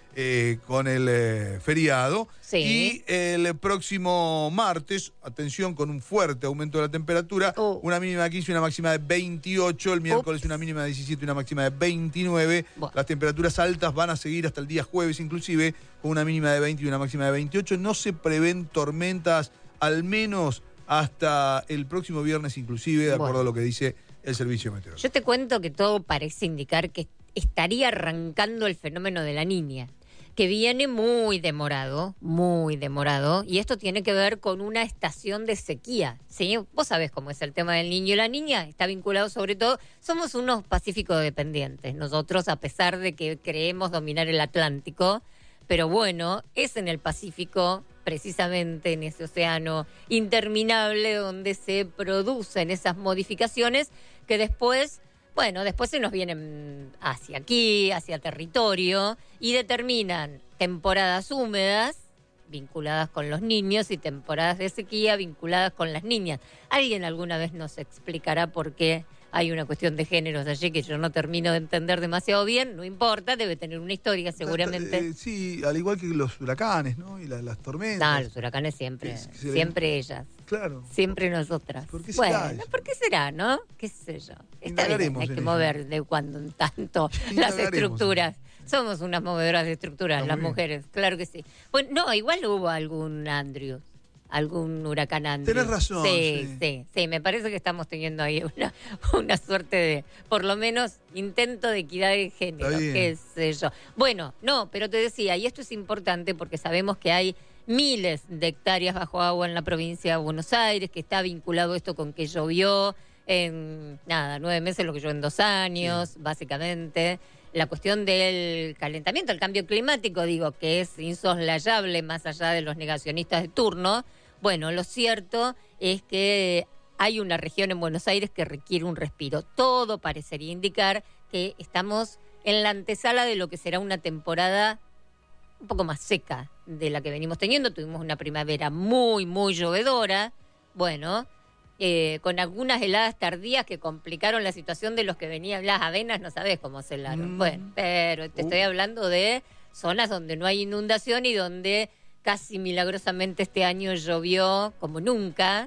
eh, con el eh, feriado. Sí. Y el próximo martes, atención, con un fuerte aumento de la temperatura, Oh. una mínima de quince y una máxima de veintiocho. El miércoles Ups. una mínima de diecisiete y una máxima de veintinueve. Bueno. Las temperaturas altas van a seguir hasta el día jueves inclusive, con una mínima de veinte y una máxima de veintiocho. No se prevén tormentas, al menos hasta el próximo viernes inclusive, de acuerdo Bueno. a lo que dice el Servicio Meteorológico. Yo te cuento que todo parece indicar que estaría arrancando el fenómeno de la niña, que viene muy demorado, muy demorado, y esto tiene que ver con una estación de sequía, ¿sí? Vos sabés cómo es el tema del niño y la niña, está vinculado sobre todo, somos unos pacíficos dependientes, nosotros a pesar de que creemos dominar el Atlántico, pero bueno, es en el Pacífico, precisamente en ese océano interminable donde se producen esas modificaciones que después, bueno, después se nos vienen hacia aquí, hacia territorio y determinan temporadas húmedas vinculadas con los niños y temporadas de sequía vinculadas con las niñas. ¿Alguien alguna vez nos explicará por qué hay una cuestión de géneros allí que yo no termino de entender demasiado bien? No importa, debe tener una historia seguramente. Eh, sí, al igual que los huracanes, ¿no? Y la- las tormentas. No, los huracanes siempre, Es que se siempre ellas, Claro. siempre nosotras. ¿Por qué será bueno, eso? ¿por qué será, no? ¿Qué sé yo? Está bien, Indagaremos hay en que ello. mover de cuando en tanto las Indagaremos estructuras. Somos unas movedoras de estructuras, Está las muy bien. mujeres, claro que sí. Bueno, no, igual hubo algún Andrew, algún huracán Andrew. Tenés razón, Sí, sí. sí, sí, me parece que estamos teniendo ahí una, una suerte de, por lo menos, intento de equidad de género, Está bien. qué sé yo. Bueno, no, pero te decía, y esto es importante porque sabemos que hay miles de hectáreas bajo agua en la provincia de Buenos Aires, que está vinculado esto con que llovió en, nada, nueve meses, lo que llovió en dos años, básicamente. La cuestión del calentamiento, el cambio climático, digo, que es insoslayable más allá de los negacionistas de turno. Bueno, lo cierto es que hay una región en Buenos Aires que requiere un respiro. Todo parecería indicar que estamos en la antesala de lo que será una temporada un poco más seca de la que venimos teniendo. Tuvimos una primavera muy, muy llovedora, bueno, eh, con algunas heladas tardías que complicaron la situación de los que venían. Las avenas no sabés cómo se helaron. Mm. Bueno, pero te Uh. estoy hablando de zonas donde no hay inundación y donde casi milagrosamente este año llovió como nunca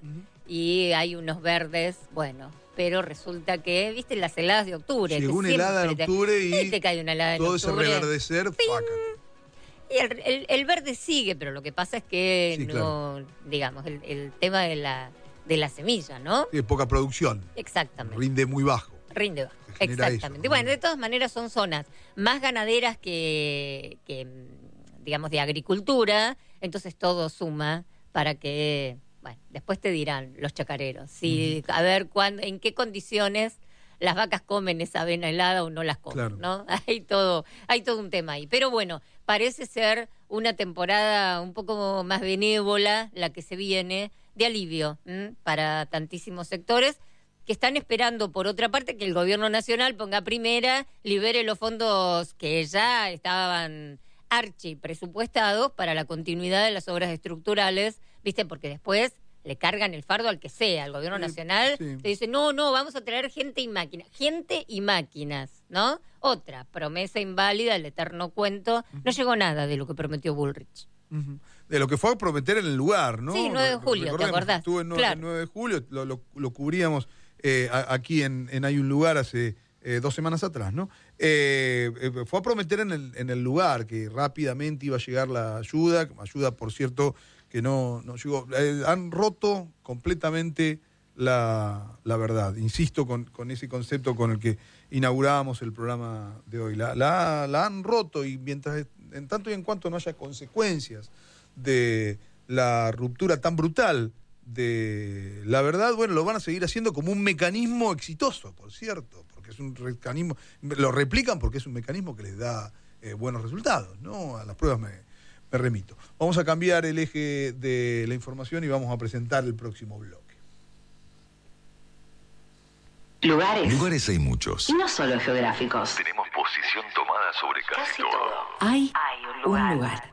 y hay unos verdes, bueno, pero resulta que, viste, las heladas de octubre. Llegó que una helada en siempre te- octubre sí, y te cae una helada en todo ese octubre. reverdecer, fácate. Y el, el- el verde sigue, pero lo que pasa es que Sí, no, digamos, el, el tema de la, de la semilla, ¿no? Sí, poca producción, Exactamente. rinde muy bajo. Rinde bajo. Se genera Exactamente. eso, Bueno, ¿no? de todas maneras son zonas más ganaderas que, que, digamos, de agricultura, entonces todo suma para que, bueno, después te dirán los chacareros, si, a ver cuándo, en qué condiciones las vacas comen esa avena helada o no las comen, Claro. ¿no? Hay todo, hay todo un tema ahí. Pero bueno, parece ser una temporada un poco más benévola la que se viene, de alivio ¿m? para tantísimos sectores que están esperando, por otra parte, que el gobierno nacional ponga primera, libere los fondos que ya estaban archi presupuestados para la continuidad de las obras estructurales, ¿viste? Porque después le cargan el fardo al que sea. El gobierno Sí, nacional sí. te dice, no, no, vamos a traer gente y máquinas. Gente y máquinas, ¿no? Otra promesa inválida, el eterno cuento. No llegó nada de lo que prometió Bullrich. Ujú. De lo que fue a prometer en el lugar, ¿no? Sí, nueve de julio, ¿te Recordemos, acordás? Estuve en nueve, Claro. en nueve de julio, lo, lo- lo cubríamos eh, a- aquí en, en Hay un Lugar hace eh, dos semanas atrás, ¿no? Eh, eh, fue a prometer en el, en el lugar que rápidamente iba a llegar la ayuda, ayuda, por cierto, que no, no llegó. Eh, han roto completamente la, la verdad. Insisto con, con ese concepto con el que inaugurábamos el programa de hoy. La, la, la han roto y mientras, en tanto y en cuanto no haya consecuencias de la ruptura tan brutal de la verdad, bueno, lo van a seguir haciendo como un mecanismo exitoso, por cierto, porque es un mecanismo, lo replican porque es un mecanismo que les da eh, buenos resultados, ¿no? A las pruebas me, me remito. Vamos a cambiar el eje de la información y vamos a presentar el próximo bloque. Lugares. Lugares hay muchos. Y no solo geográficos. Tenemos posición tomada sobre casi, Casi todo. todo. Hay, un lugar.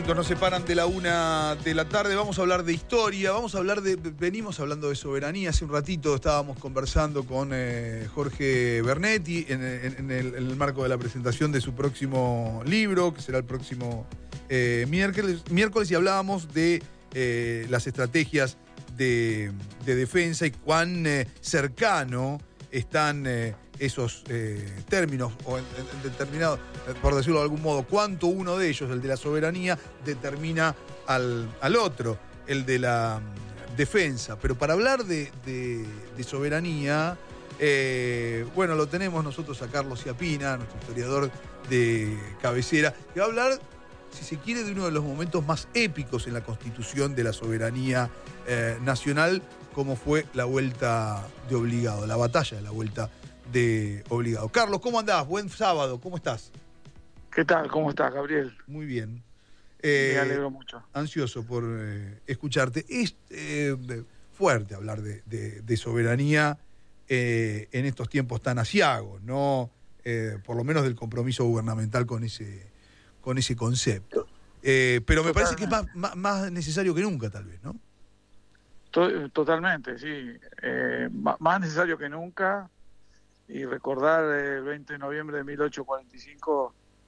minutos nos separan de la una de la tarde. Vamos a hablar de historia, vamos a hablar de. Venimos hablando de soberanía. Hace un ratito estábamos conversando con eh, Jorge Bernetti en, en, en, el, en el marco de la presentación de su próximo libro, que será el próximo eh, miércoles, miércoles, y hablábamos de eh, las estrategias de, de defensa y cuán eh, cercano están eh, esos eh, términos, o en, en determinado, por decirlo de algún modo, cuánto uno de ellos, el de la soberanía, determina al, al otro, el de la um, defensa. Pero para hablar de, de, de soberanía, eh, bueno, lo tenemos nosotros a Carlos Chiappina, nuestro historiador de cabecera, que va a hablar, si se quiere, de uno de los momentos más épicos en la constitución de la soberanía eh, nacional, como fue la Vuelta de Obligado, la batalla de la Vuelta de Obligado. Carlos, ¿cómo andás? Buen sábado, ¿cómo estás? ¿Qué tal? ¿Cómo estás, Gabriel? Muy bien. Eh, Me alegro mucho. Ansioso por eh, escucharte. Es eh, fuerte hablar de, de, de soberanía eh, en estos tiempos tan aciagos, ¿no? Eh, por lo menos del compromiso gubernamental con ese, con ese concepto. Eh, pero me Totalmente. parece que es más, más, más necesario que nunca, tal vez, ¿no? Totalmente, sí. Eh, más necesario que nunca. Y recordar el veinte de noviembre de mil ochocientos cuarenta y cinco,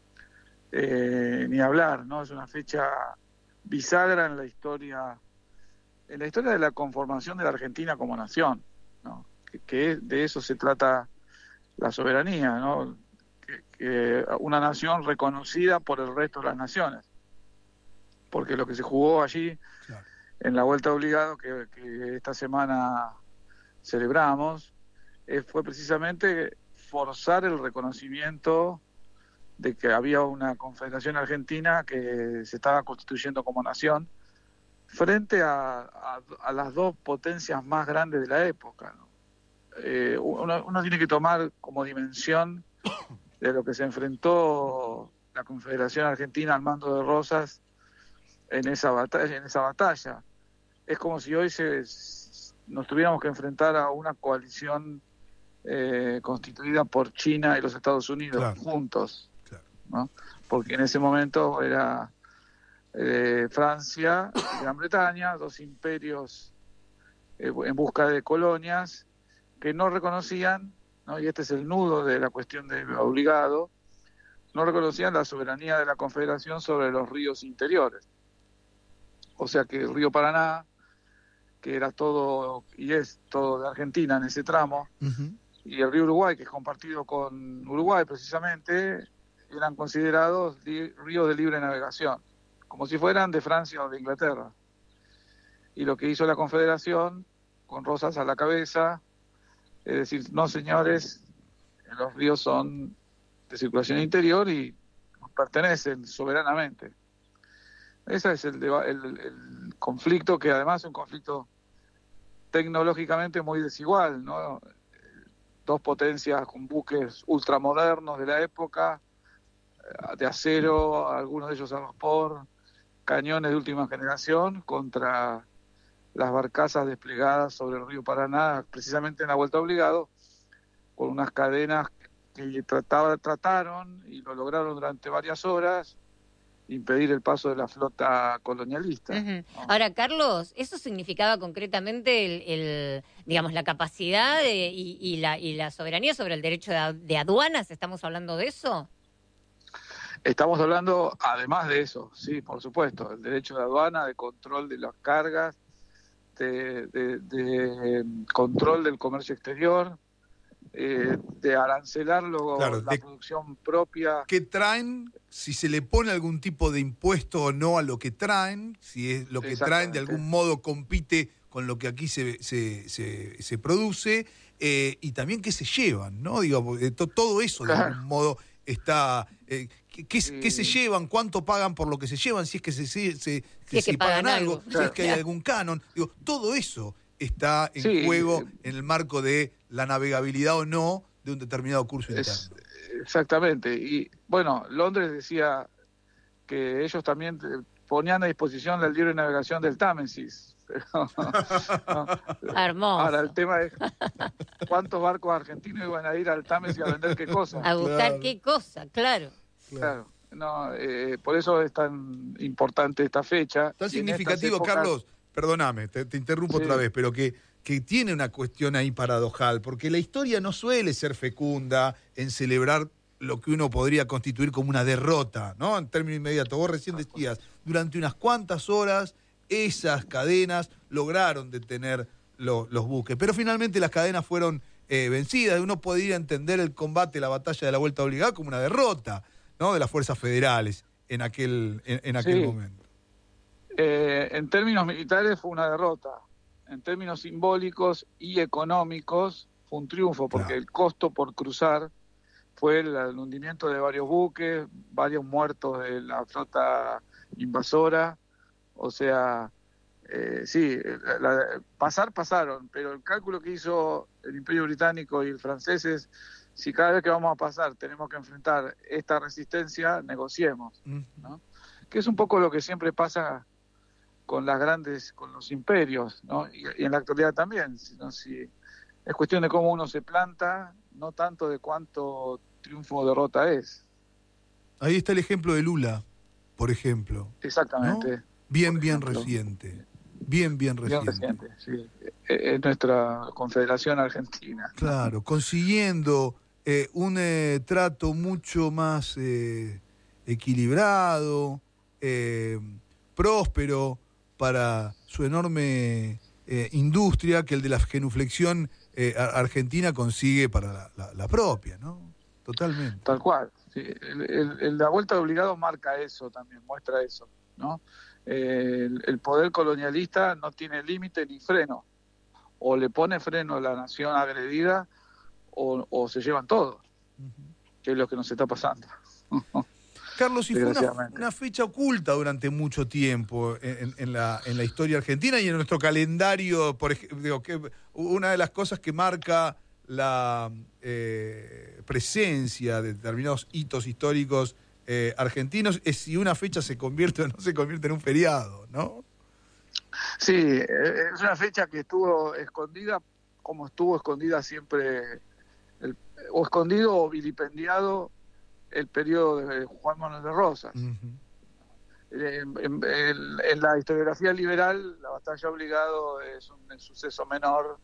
eh, ni hablar, ¿no? Es una fecha bisagra en la historia, en la historia de la conformación de la Argentina como nación, ¿no? Que, que de eso se trata la soberanía, ¿no? Que, que una nación reconocida por el resto de las naciones. Porque lo que se jugó allí, claro, en la Vuelta de Obligado, que, que esta semana celebramos, eh, fue precisamente forzar el reconocimiento de que había una confederación argentina que se estaba constituyendo como nación frente a, a, a las dos potencias más grandes de la época, ¿no? Eh, uno, uno tiene que tomar como dimensión de lo que se enfrentó la Confederación Argentina al mando de Rosas en esa batalla, en esa batalla. Es como si hoy se, nos tuviéramos que enfrentar a una coalición eh, constituida por China y los Estados Unidos, claro, juntos, claro, ¿no? Porque en ese momento era eh, Francia y Gran Bretaña, dos imperios eh, en busca de colonias que no reconocían, ¿no? Y este es el nudo de la cuestión de Obligado, no reconocían la soberanía de la Confederación sobre los ríos interiores. O sea que el río Paraná, que era todo y es todo de Argentina en ese tramo, uh-huh, y el río Uruguay, que es compartido con Uruguay precisamente, eran considerados li- ríos de libre navegación, como si fueran de Francia o de Inglaterra. Y lo que hizo la Confederación, con Rosas a la cabeza, es decir, no señores, los ríos son de circulación interior y nos pertenecen soberanamente. Ese es el, deba- el, el conflicto, que además es un conflicto tecnológicamente muy desigual, ¿no? Dos potencias con buques ultramodernos de la época, de acero, algunos de ellos a vapor, cañones de última generación, contra las barcazas desplegadas sobre el río Paraná, precisamente en la Vuelta Obligado, con unas cadenas que trataba, trataron y lo lograron durante varias horas, impedir el paso de la flota colonialista. Uh-huh. ¿No? Ahora, Carlos, ¿eso significaba concretamente el, el digamos, la capacidad de, y, y, la, y la soberanía sobre el derecho de, de aduanas? ¿Estamos hablando de eso? Estamos hablando, además de eso, sí, por supuesto, el derecho de aduana, de control de las cargas, de, de, de control del comercio exterior, eh, de arancelar luego claro, la de, producción propia. ¿Qué traen? Si se le pone algún tipo de impuesto o no a lo que traen, si es lo que traen de algún modo compite con lo que aquí se, se, se, se produce, eh, y también qué se llevan, ¿no? Digo, to, todo eso de claro. algún modo está... Eh, ¿Qué, sí. ¿Qué se llevan? ¿Cuánto pagan por lo que se llevan? Si es que se, se, se, si es que se pagan, pagan algo, algo. si Claro. es que hay algún canon. Digo, todo eso está en sí. juego en el marco de la navegabilidad o no de un determinado curso es, interno. Exactamente. Y bueno, Londres decía que ellos también ponían a disposición la libre navegación del Támesis. Pero, no. Hermoso. Ahora el tema es cuántos barcos argentinos iban a ir al Támesis a vender qué cosa. A buscar claro. qué cosa, claro. Claro, No, eh, por eso es tan importante esta fecha. Tan Y en estas significativo, épocas- Carlos, perdóname, te, te interrumpo Sí. otra vez, pero que, que tiene una cuestión ahí paradojal, porque la historia no suele ser fecunda en celebrar lo que uno podría constituir como una derrota, ¿no? En términos inmediatos. Vos recién decías, durante unas cuantas horas esas cadenas lograron detener lo- los buques, pero finalmente las cadenas fueron eh, vencidas. Uno podría entender el combate, la batalla de la vuelta obligada como una derrota, ¿no? De las fuerzas federales en aquel, en, en aquel Sí. momento. Eh, en términos militares fue una derrota. En términos simbólicos y económicos fue un triunfo, porque Claro. el costo por cruzar fue el, el hundimiento de varios buques, varios muertos de la flota invasora. O sea, eh, sí, la- la- pasar pasaron, pero el cálculo que hizo el Imperio Británico y el francés es, si cada vez que vamos a pasar tenemos que enfrentar esta resistencia, negociemos, ¿no? Que es un poco lo que siempre pasa con las grandes, con los imperios, ¿no? Y, y en la actualidad también, sino si es cuestión de cómo uno se planta, no tanto de cuánto triunfo o derrota es. Ahí está el ejemplo de Lula, por ejemplo. Exactamente. ¿no? Bien, Por bien ejemplo. reciente. Bien, bien Bien reciente. reciente, sí. Eh, Es nuestra Confederación Argentina. Claro, consiguiendo eh, un eh, trato mucho más eh, equilibrado, eh, próspero para su enorme eh, industria que el de la genuflexión eh, a- argentina consigue para la, la- la propia, ¿no? Totalmente. Tal cual. Sí. El, el- el- la vuelta de obligados marca eso también, muestra eso, ¿no? Eh, el, el poder colonialista no tiene límite ni freno. O le pone freno a la nación agredida o, o se llevan todo, que es lo que nos está pasando. Carlos, y fue una, Desgraciadamente. una fecha oculta durante mucho tiempo en, en la, en la historia argentina y en nuestro calendario, por ejemplo, digo, que una de las cosas que marca la eh, presencia de determinados hitos históricos eh, argentinos es si una fecha se convierte o no se convierte en un feriado, ¿no? Sí, eh, es una fecha que estuvo escondida, como estuvo escondida siempre, el- o escondido o vilipendiado el periodo de Juan Manuel de Rosas. Eh, En, en- en- en la historiografía liberal, la batalla obligado es un, un suceso menor,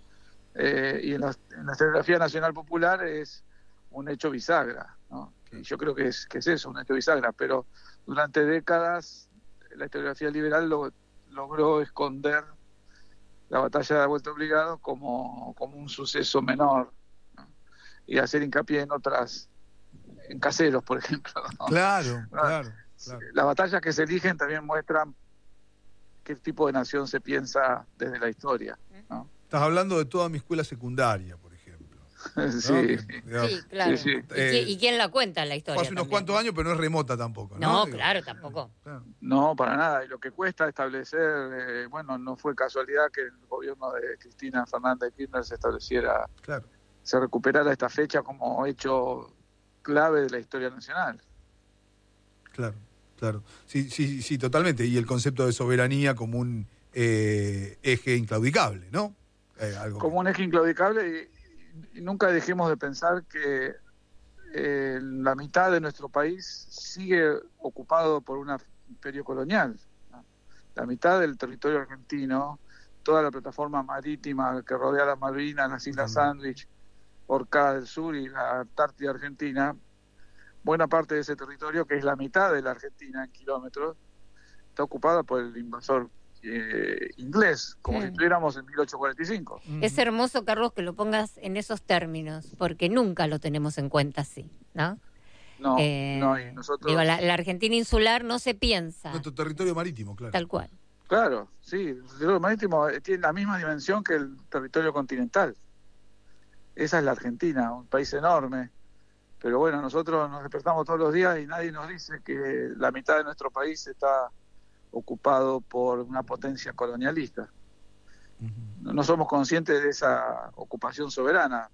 eh, y en la, en la historiografía nacional popular es un hecho bisagra, ¿no? Y yo creo que es, que es eso, un hecho bisagra, pero durante décadas la historiografía liberal lo, logró esconder la batalla de la vuelta obligado como, como un suceso menor, ¿no? Y hacer hincapié en otras, en Caseros, por ejemplo, ¿no? Claro, Ah, claro, claro. Las batallas que se eligen también muestran qué tipo de nación se piensa desde la historia, ¿no? Estás hablando de toda mi escuela secundaria, por ejemplo. ¿no? Sí. Que, digamos, Sí, claro. Sí, sí. ¿Y, Eh, qui- y quién la cuenta la historia? Fue hace unos también? cuantos años, pero no es remota tampoco, ¿no? No, Digo, claro, tampoco. No, para nada. Y lo que cuesta establecer, eh, bueno, no fue casualidad que el gobierno de Cristina Fernández de Kirchner se estableciera, Claro. se recuperara esta fecha como hecho clave de la historia nacional. Claro, claro. Sí, sí, sí, totalmente. Y el concepto de soberanía como un eh, eje inclaudicable, ¿no? Eh, algo Como un eje inclaudicable, y, y nunca dejemos de pensar que eh, la mitad de nuestro país sigue ocupado por un imperio colonial, ¿no? La mitad del territorio argentino, toda la plataforma marítima que rodea las Malvinas, las Islas Sandwich, Orcada del Sur y la Antártida Argentina, buena parte de ese territorio, que es la mitad de la Argentina en kilómetros, está ocupada por el invasor eh, inglés, como Sí. si estuviéramos en mil ochocientos cuarenta y cinco. Es hermoso, Carlos, que lo pongas en esos términos, porque nunca lo tenemos en cuenta así, ¿no? No, Eh, no, y nosotros... Digo, la, la Argentina insular no se piensa Nuestro territorio marítimo, claro. tal cual. Claro, sí, el territorio marítimo eh, tiene la misma dimensión que el territorio continental. Esa es la Argentina, un país enorme. Pero bueno, nosotros nos despertamos todos los días y nadie nos dice que la mitad de nuestro país está ocupado por una potencia colonialista. No, no somos conscientes de esa ocupación soberana.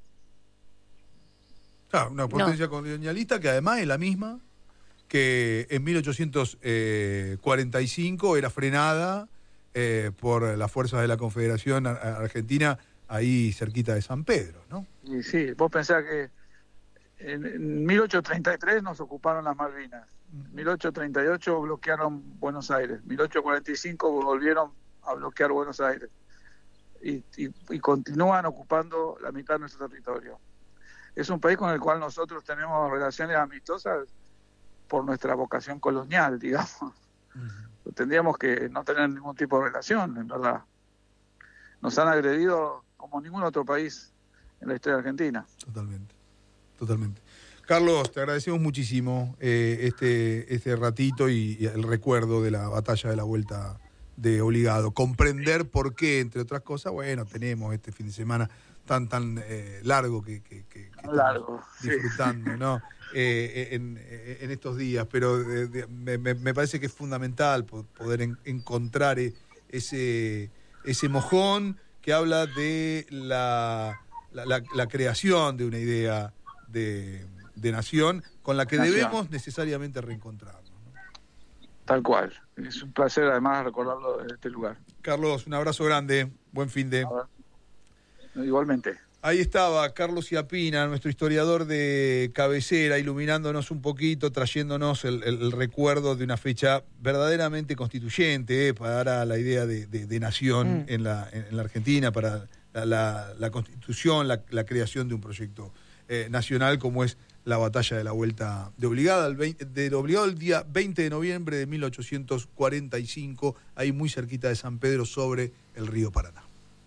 Claro, una potencia colonialista que además es la misma que en mil ochocientos cuarenta y cinco era frenada eh, por las fuerzas de la Confederación Ar- Argentina ahí cerquita de San Pedro, ¿no? Y sí, vos pensás que en, en mil ochocientos treinta y tres nos ocuparon las Malvinas mil ochocientos treinta y ocho bloquearon Buenos Aires, mil ochocientos cuarenta y cinco volvieron a bloquear Buenos Aires y, y, y continúan ocupando la mitad de nuestro territorio. Es un país con el cual nosotros tenemos relaciones amistosas por nuestra vocación colonial, digamos. Uh-huh. Tendríamos que no tener ningún tipo de relación, en verdad. Nos han agredido como ningún otro país en la historia argentina. Totalmente, totalmente. Carlos, te agradecemos muchísimo eh, este, este ratito y, y el recuerdo de la batalla de la Vuelta de Obligado. Comprender por qué, entre otras cosas, bueno, tenemos este fin de semana tan tan eh, largo que, que, que, que largo, disfrutando, sí. ¿no? Eh, en, en estos días, pero de, de, me, me parece que es fundamental poder en, encontrar ese, ese mojón que habla de la, la, la, la creación de una idea de, de nación con la que nación. debemos necesariamente reencontrarnos, ¿no? Tal cual. Es un placer además recordarlo de este lugar. Carlos, un abrazo grande. Buen fin de... Igualmente. Ahí estaba Carlos Iapina, nuestro historiador de cabecera, iluminándonos un poquito, trayéndonos el, el, el recuerdo de una fecha verdaderamente constituyente eh, para la idea de, de, de nación mm. en, la, en la Argentina, para la, la, la constitución, la, la creación de un proyecto eh, nacional como es la batalla de la Vuelta de Obligado, el, veinte, de Obligado el día veinte de noviembre de mil ochocientos cuarenta y cinco, ahí muy cerquita de San Pedro, sobre el río Paraná.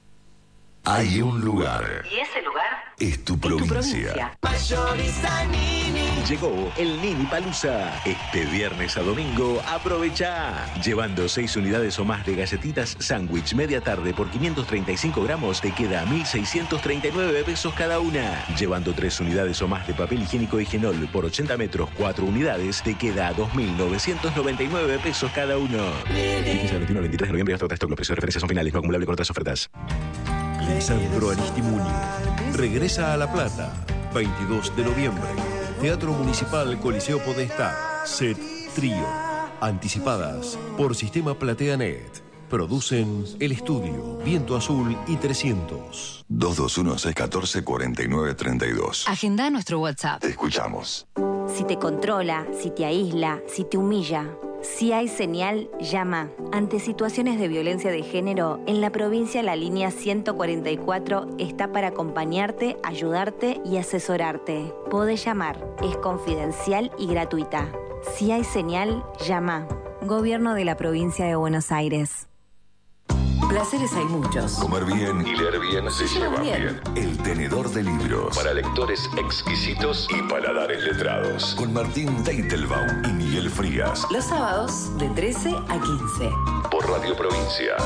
Hay un lugar. ¿Y ese lugar? Es tu provincia. Mayorista Nini. Llegó el Nini Palusa. Este viernes a domingo, aprovecha. Llevando seis unidades o más de galletitas sándwich media tarde por quinientos treinta y cinco gramos, te queda a mil seiscientos treinta y nueve pesos cada una. Llevando tres unidades o más de papel higiénico Higienol por ochenta metros, cuatro unidades, te queda a dos mil novecientos noventa y nueve pesos cada uno. Vigencia del veintiuno al veintitrés de noviembre hasta stock. Los precios de referencia son finales, no acumulable con otras ofertas. Lisandro Aristimuño regresa a La Plata, veintidós de noviembre. Teatro Municipal Coliseo Podestá. Set Trío. Anticipadas por Sistema PlateaNet. Producen El Estudio, Viento Azul y trescientos. dos dos uno, seis uno cuatro, cuatro nueve tres dos. Agenda nuestro WhatsApp. Te escuchamos. Si te controla, si te aísla, si te humilla. Si hay señal, llama. Ante situaciones de violencia de género, en la provincia la línea ciento cuarenta y cuatro está para acompañarte, ayudarte y asesorarte. Podés llamar, es confidencial y gratuita. Si hay señal, llama. Gobierno de la provincia de Buenos Aires. Placeres hay muchos. Comer bien y leer bien se lleva bien. bien. El tenedor de libros. Para lectores exquisitos y paladares letrados. Con Martín Teitelbaum y Miguel Frías. Los sábados de trece a quince. Por Radio Provincia.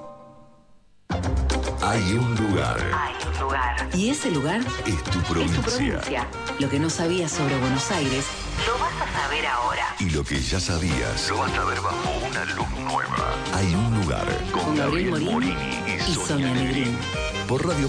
Hay un lugar. Hay un lugar. Y ese lugar es tu provincia. Es tu provincia. Lo que no sabías sobre Buenos Aires, lo vas a saber ahora. Y lo que ya sabías, lo vas a ver bajo una luz nueva. Hay un lugar con, con Gabriel Morini, Morini y, y Sonia Negrín. Por Radio